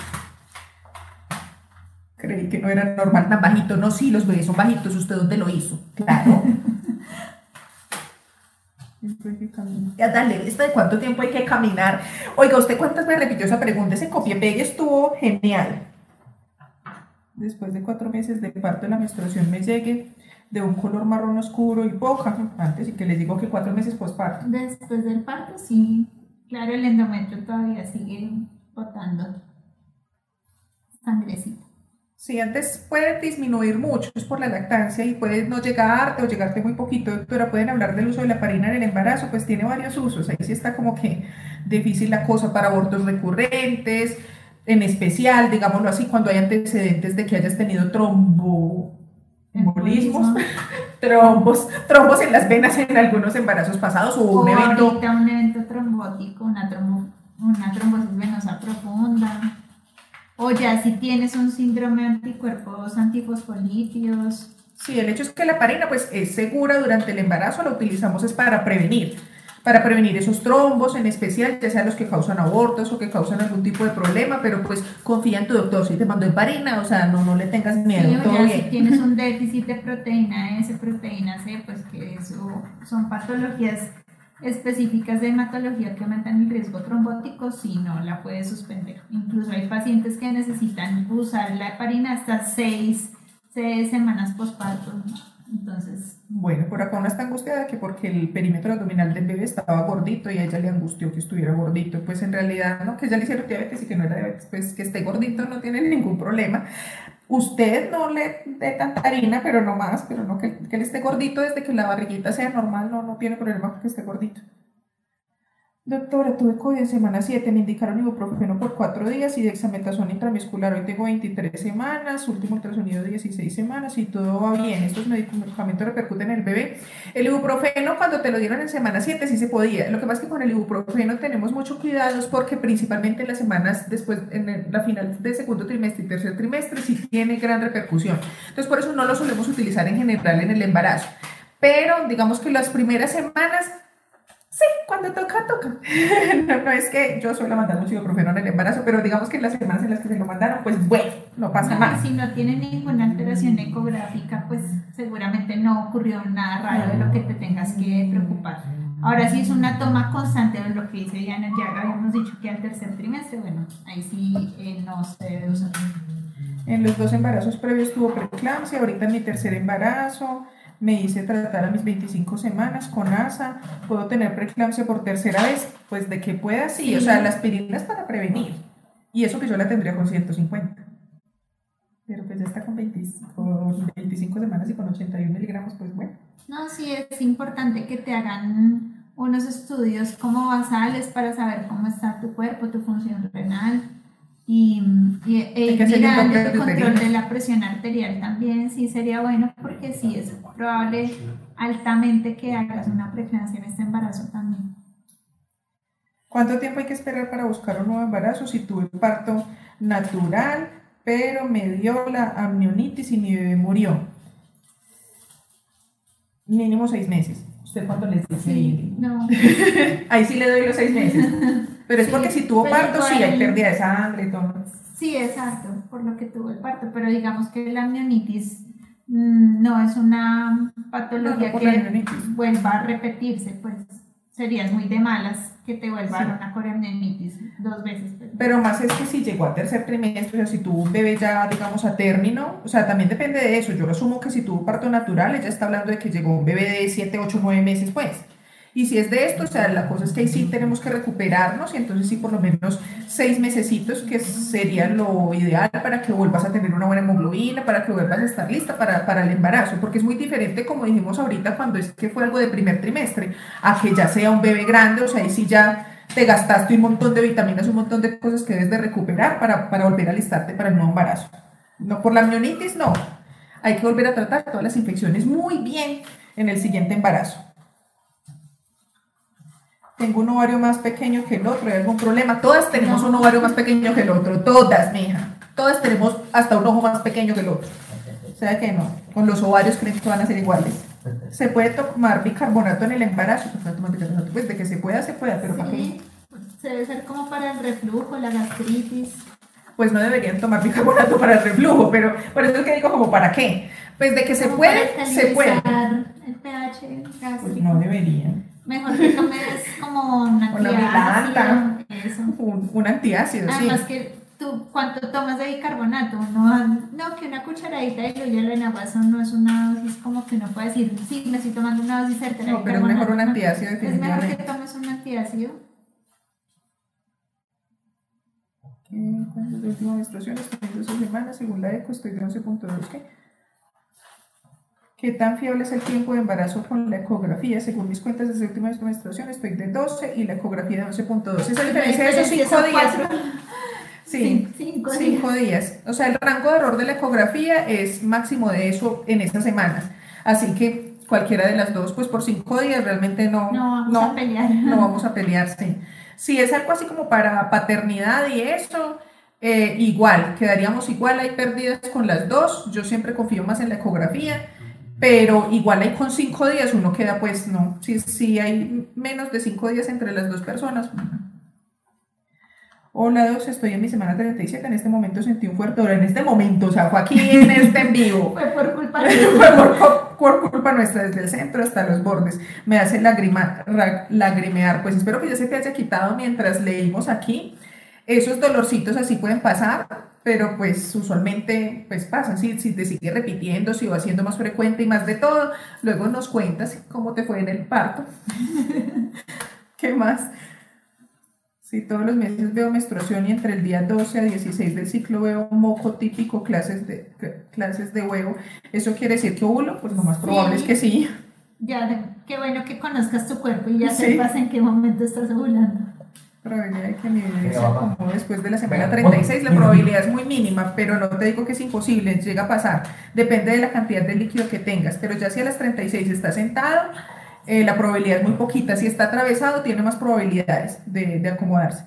Creí que no era normal tan bajito. No, sí, los bebés son bajitos. ¿Usted dónde lo hizo? Claro. Ya, dale, ¿esto de cuánto tiempo hay que caminar? Oiga, ¿usted cuántas veces repitió esa pregunta? Ese copia-pegue estuvo genial. Después de cuatro meses de parto, la menstruación me llegue de un color marrón oscuro y poca. Antes, y que les digo que cuatro meses posparto.
Después del parto, sí. Claro, el endometrio todavía sigue botando sangrecita.
Sí, antes puede disminuir mucho, es por la lactancia y puede no llegarte o llegarte muy poquito, doctora. Pueden hablar del uso de la heparina en el embarazo, pues tiene varios usos. Ahí sí está como que difícil la cosa para abortos recurrentes, en especial, digámoslo así, cuando hay antecedentes de que hayas tenido tromboembolismos, trombos, trombos en las venas en algunos embarazos pasados o,
o
un evento.
Ahorita un evento trombótico, una, trombo, una trombosis venosa profunda. O ya si tienes un síndrome de anticuerpos antifosfolípidos.
Sí, el hecho es que la heparina pues es segura durante el embarazo, la utilizamos es para prevenir, para prevenir esos trombos en especial, ya sea los que causan abortos o que causan algún tipo de problema, pero pues confía en tu doctor, si te mandó heparina, o sea, no, no le tengas miedo,
sí,
todo
ya
bien.
Si tienes un déficit de proteína S, proteína C, pues que eso son patologías específicas de hematología que aumentan el riesgo trombótico, si no la puedes suspender. Incluso hay pacientes que necesitan usar la heparina hasta seis, seis semanas posparto. Entonces,
bueno, por acá una está angustiada que porque el perímetro abdominal del bebé estaba gordito y a ella le angustió que estuviera gordito. Pues en realidad, no, que ella le hicieron diabetes y que no era diabetes, pues que esté gordito no tiene ningún problema. Usted no le dé tanta harina, pero no más, pero no que, que él esté gordito desde que la barriguita sea normal, no, no tiene problema porque esté gordito. Doctora, tuve COVID en semana siete, me indicaron ibuprofeno por cuatro días y dexametasona intramuscular. Hoy tengo veintitrés semanas, último ultrasonido dieciséis semanas y todo va bien. Estos medicamentos repercuten en el bebé. El ibuprofeno, cuando te lo dieron en semana siete, sí se podía. Lo que pasa es que con el ibuprofeno tenemos mucho cuidado porque principalmente en las semanas después, en la final del segundo trimestre y tercer trimestre, sí tiene gran repercusión. Entonces, por eso no lo solemos utilizar en general en el embarazo. Pero digamos que las primeras semanas, sí, cuando toca, toca. No, no es que yo suelo mandar mucho ibuprofeno en el embarazo, pero digamos que en las semanas en las que se lo mandaron, pues bueno, no pasa
no,
nada.
Si no tiene ninguna alteración ecográfica, pues seguramente no ocurrió nada raro de lo que te tengas que preocupar. Ahora, si es una toma constante de lo que dice Diana, ya habíamos dicho que al tercer trimestre, bueno, ahí sí eh, no se debe usar.
En los dos embarazos previos tuvo preeclampsia, ahorita en mi tercer embarazo. Me hice tratar a mis veinticinco semanas con A S A, puedo tener preeclampsia por tercera vez, pues de que pueda, sí, sí. O sea, la aspirina es para prevenir, y eso que yo la tendría con ciento cincuenta, pero pues ya está con veinticinco, con veinticinco semanas y con ochenta y uno miligramos, pues bueno.
No, sí, es importante que te hagan unos estudios como basales para saber cómo está tu cuerpo, tu función renal. Y, y e ir mirando el control de la presión arterial también, sí sería bueno, porque sí es probable altamente que hagas una preeclampsia en este embarazo también.
¿Cuánto tiempo hay que esperar para buscar un nuevo embarazo? Si tuve parto natural, pero me dio la amnionitis y mi bebé murió. Mínimo seis meses. ¿Usted cuánto les dice?
Sí, no.
Ahí sí le doy los seis meses. Pero es sí, porque si tuvo parto, sí, hay pérdida de sangre y todo.
Sí, exacto, por lo que tuvo el parto, pero digamos que la amnionitis
Mm, No, es una patología
No, no por la
que
neumonitis.
vuelva a repetirse, pues serías muy de malas que te vuelva a
Sí.
dar una coreamnionitis dos veces. Pues.
Pero más es que si llegó a tercer trimestre, o sea, si tuvo un bebé ya, digamos, a término, o sea, también depende de eso. Yo lo asumo que si tuvo parto natural, ella está hablando de que llegó un bebé de siete, ocho, nueve meses, pues. Y si es de esto, o sea, la cosa es que ahí sí tenemos que recuperarnos y entonces sí por lo menos seis mesecitos, que sería lo ideal para que vuelvas a tener una buena hemoglobina, para que vuelvas a estar lista para, para el embarazo, porque es muy diferente, como dijimos ahorita, cuando es que fue algo de primer trimestre, a que ya sea un bebé grande, o sea, ahí sí ya te gastaste un montón de vitaminas, un montón de cosas que debes de recuperar para, para volver a alistarte para el nuevo embarazo. No, por la amnionitis no, hay que volver a tratar todas las infecciones muy bien en el siguiente embarazo. Tengo un ovario más pequeño que el otro, ¿hay algún problema? Todas tenemos
No.
un ovario más pequeño que el otro, todas, mija. Todas tenemos hasta un ojo más pequeño que el otro. O sea que no, con los ovarios creen que van a ser iguales. ¿Se puede tomar bicarbonato en el embarazo? ¿Se puede tomar bicarbonato? Pues de que se pueda, se pueda, pero ¿para qué?
Sí, se debe ser como para el reflujo, la gastritis.
Pues no deberían tomar bicarbonato para el reflujo, pero por eso es que digo como ¿para qué? Pues de que se
Como
puede,
para
se puede.
estabilizar el pH
Pues
gástrico.
no deberían.
Mejor que tomes como una
Una
antiácido, eso.
Un, un antiácido, sí.
Además que tú, ¿cuánto tomas de bicarbonato? No, no, que una cucharadita de hielo en agua, eso no es una dosis como que uno puede decir, sí, me estoy tomando una dosis certera de
No, pero es
bicarbonato.
mejor un
No.
antiácido
Es mejor que
definitivamente.
tomes un antiácido.
¿Qué? ¿Cuándo es la última menstruación? Estoy en doce semanas, según la eco estoy de once punto dos. ¿Qué? ¿Qué tan fiable es el tiempo de embarazo con la ecografía? Según mis cuentas desde la última menstruación estoy de doce y la ecografía de once punto dos. Esa diferencia de esos cinco
son
días.
cuatro.
Sí,
Cinco
cinco días. O sea, el rango de error de la ecografía es máximo de eso en esta semana. Así que cualquiera de las dos, pues por cinco días realmente no,
No vamos
no,
a pelear.
no vamos a pelear, sí. Si es algo así como para paternidad y eso, eh, igual, quedaríamos igual, hay pérdidas con las dos. Yo siempre confío más en la ecografía, pero igual hay con cinco días, uno queda pues no. Si, si hay menos de cinco días entre las dos personas. Hola, dos, estoy en mi semana treinta y siete, en este momento sentí un fuerte dolor, en este momento, o sea, fue aquí en este en vivo.
Fue por culpa
Fue
de
por, por culpa nuestra, desde el centro hasta los bordes. Me hace lagrima, ra- lagrimear. Pues espero que ya se te haya quitado mientras leímos aquí. Esos dolorcitos así pueden pasar, pero pues usualmente pues pasan. Si, si te sigue repitiendo, si va siendo más frecuente y más de todo, luego nos cuentas cómo te fue en el parto. ¿Qué más? Si todos los meses veo menstruación y entre el día doce a dieciséis del ciclo veo moco típico, clases de, clases de huevo, ¿eso quiere decir que ovulo? Pues lo más probable
Sí.
es que sí.
Ya, de- qué bueno que conozcas tu cuerpo y ya
Sí.
sepas en qué momento estás ovulando.
Probabilidad de que mi bebé
Venga,
sea
papá.
como después de la semana
Venga,
treinta y seis, la
venga.
probabilidad es muy mínima, pero no te digo que es imposible, llega a pasar. Depende de la cantidad de líquido que tengas, pero ya si a las treinta y seis está sentado, eh, la probabilidad es muy poquita. Si está atravesado, tiene más probabilidades de, de acomodarse.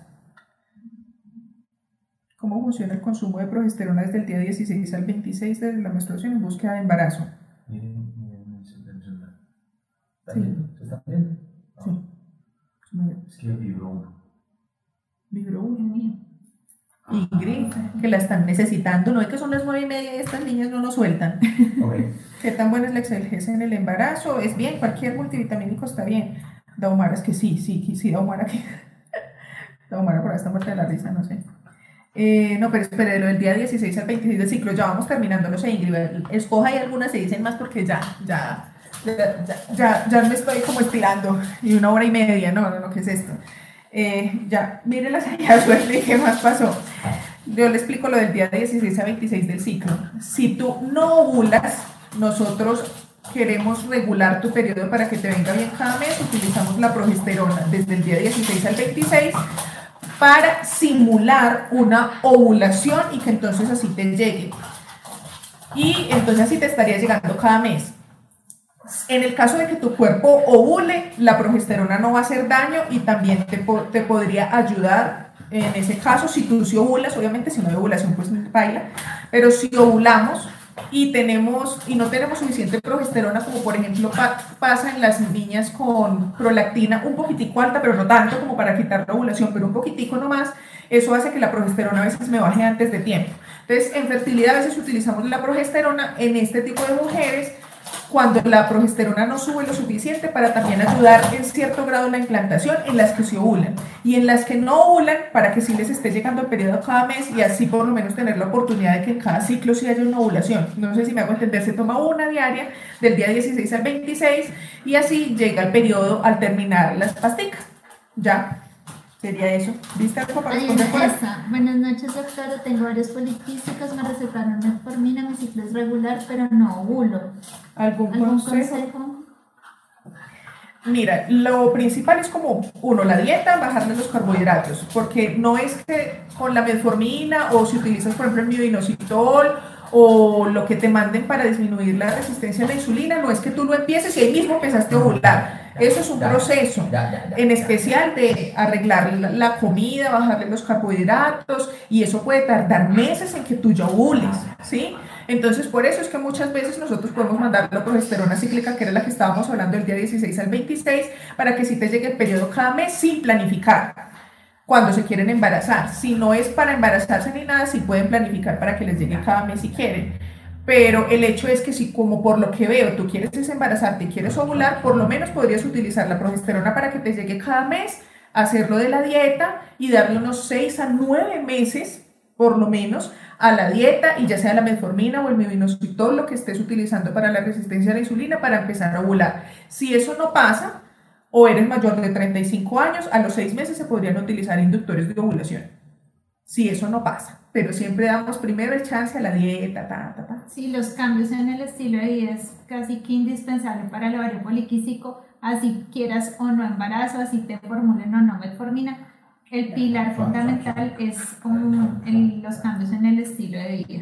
¿Cómo funciona el consumo de progesterona desde el día dieciséis al veintiséis de la menstruación en búsqueda de embarazo?
Miren, miren el celular, el celular. ¿Está
Sí.
bien? ¿Se está bien?
Sí. Muy bien.
Es que vibró uno.
Vibró uno. Ingrid, que la están necesitando, no es que son las nueve y media y estas niñas no nos sueltan.
Ok.
¿Qué tan buena es la excelgencia en el embarazo? Es bien, cualquier multivitamínico está bien. Daumara es que sí, sí, sí, sí, Daumara que... Daumara por ahí está muerta de la risa, no sé. Eh, no, pero espere, lo del día dieciséis al veintiséis del ciclo, ya vamos terminando, no sé, Ingrid, escoja y algunas se dicen más porque ya, ya, ya, ya, ya, ya me estoy como estirando, y una hora y media, no, no, no, ¿qué es esto? Eh, ya, mire la salida suerte, ¿qué más pasó? Yo le explico lo del día dieciséis a veintiséis del ciclo. Si tú no ovulas, nosotros queremos regular tu periodo para que te venga bien cada mes, utilizamos la progesterona desde el día dieciséis al veintiséis para simular una ovulación y que entonces así te llegue. Y entonces así te estaría llegando cada mes. En el caso de que tu cuerpo ovule, la progesterona no va a hacer daño y también te, po te podría ayudar en ese caso. Si tú sí ovulas, obviamente si no hay ovulación pues baila, pero si ovulamos, y tenemos y no tenemos suficiente progesterona, como por ejemplo pa pasa en las niñas con prolactina un poquitico alta, pero no tanto como para quitar la ovulación, pero un poquitico nomás, eso hace que la progesterona a veces me baje antes de tiempo. Entonces, en fertilidad a veces utilizamos la progesterona en este tipo de mujeres cuando la progesterona no sube lo suficiente para también ayudar en cierto grado la implantación en las que se ovulan, y en las que no ovulan para que sí les esté llegando el periodo cada mes y así por lo menos tener la oportunidad de que en cada ciclo sí haya una ovulación. No sé si me hago entender, se toma una diaria del día dieciséis al veintiséis y así llega el periodo al terminar las pasticas. Ya. Sería eso. ¿Viste algo para responder por ahí?
Buenas noches, doctora. Tengo varios poliquísticos, me recetaron metformina, mi ciclo es regular, pero no ovulo.
¿Algún,
¿Algún
consejo?
consejo?
Mira, lo principal es como, uno, la dieta, bajarle los carbohidratos, porque no es que con la metformina o si utilizas, por ejemplo, el mioinositol o lo que te manden para disminuir la resistencia a la insulina, no es que tú lo empieces y ahí mismo empezaste a ovular. Eso es un proceso, en especial de arreglar la comida, bajarle los carbohidratos, y eso puede tardar meses en que tú ya ovules, ¿sí? Entonces, por eso es que muchas veces nosotros podemos mandar la progesterona cíclica, que era la que estábamos hablando del día dieciséis al veintiséis, para que sí te llegue el periodo cada mes sin planificar, cuando se quieren embarazar. Si no es para embarazarse ni nada, sí pueden planificar para que les llegue cada mes si quieren. Pero el hecho es que si, como por lo que veo, tú quieres es embarazarte y quieres ovular, por lo menos podrías utilizar la progesterona para que te llegue cada mes, hacerlo de la dieta y darle unos seis a nueve meses, por lo menos, a la dieta, y ya sea la metformina o el mioinositol, lo que estés utilizando para la resistencia a la insulina, para empezar a ovular. Si eso no pasa, o eres mayor de treinta y cinco años, a los seis meses se podrían utilizar inductores de ovulación. Si eso no pasa, pero siempre damos primero el chance a la dieta, ta, ta, ta.
Sí, los cambios en el estilo de vida es casi que indispensable para el ovario poliquístico, así quieras o no embarazo, así te formulen o no metformina. El pilar fundamental es como el, los cambios en el estilo de vida.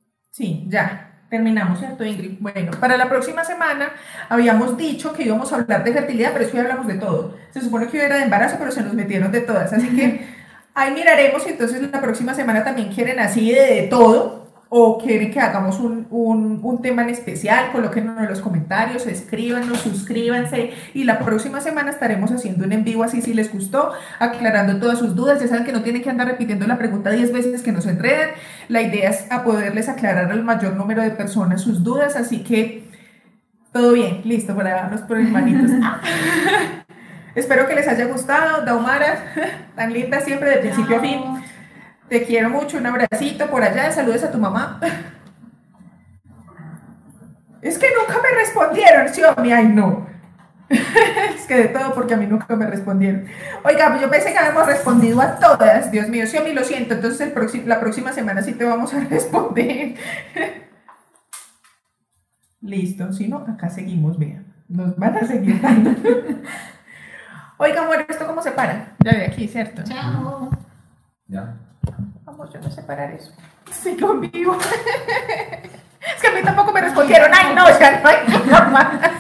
Sí, ya. Terminamos, ¿cierto, Ingrid? Bueno, para la próxima semana habíamos dicho que íbamos a hablar de fertilidad, pero es que hoy hablamos de todo. Se supone que hoy era de embarazo, pero se nos metieron de todas, así que ahí miraremos si entonces la próxima semana también quieren así de, de todo, o quieren que hagamos un, un, un tema en especial. Colóquenlo en los comentarios, escríbanos, suscríbanse, y la próxima semana estaremos haciendo un en vivo así si les gustó, aclarando todas sus dudas. Ya saben que no tienen que andar repitiendo la pregunta diez veces que nos enredan. La idea es a poderles aclarar al mayor número de personas sus dudas, así que todo bien, listo, para darnos por mis manitos. Espero que les haya gustado, Daumara, tan linda siempre de principio a fin. Te quiero mucho, un abracito por allá, saludos a tu mamá. Es que nunca me respondieron, Xiomi, ay no. Es que de todo, porque a mí nunca me respondieron. Oiga, pues yo pensé que habíamos respondido a todas, Dios mío, Xiomi, lo siento, entonces el próximo, la próxima semana sí te vamos a responder. Listo, si no, acá seguimos, vean, nos van a seguir dando. Oiga, amor, ¿esto cómo se para? Ya de aquí, ¿cierto?
Chao.
Ya.
Vamos, yo no sé parar eso. Sí, conmigo. Es que a mí tampoco me respondieron. Ay, no, ya no hay forma.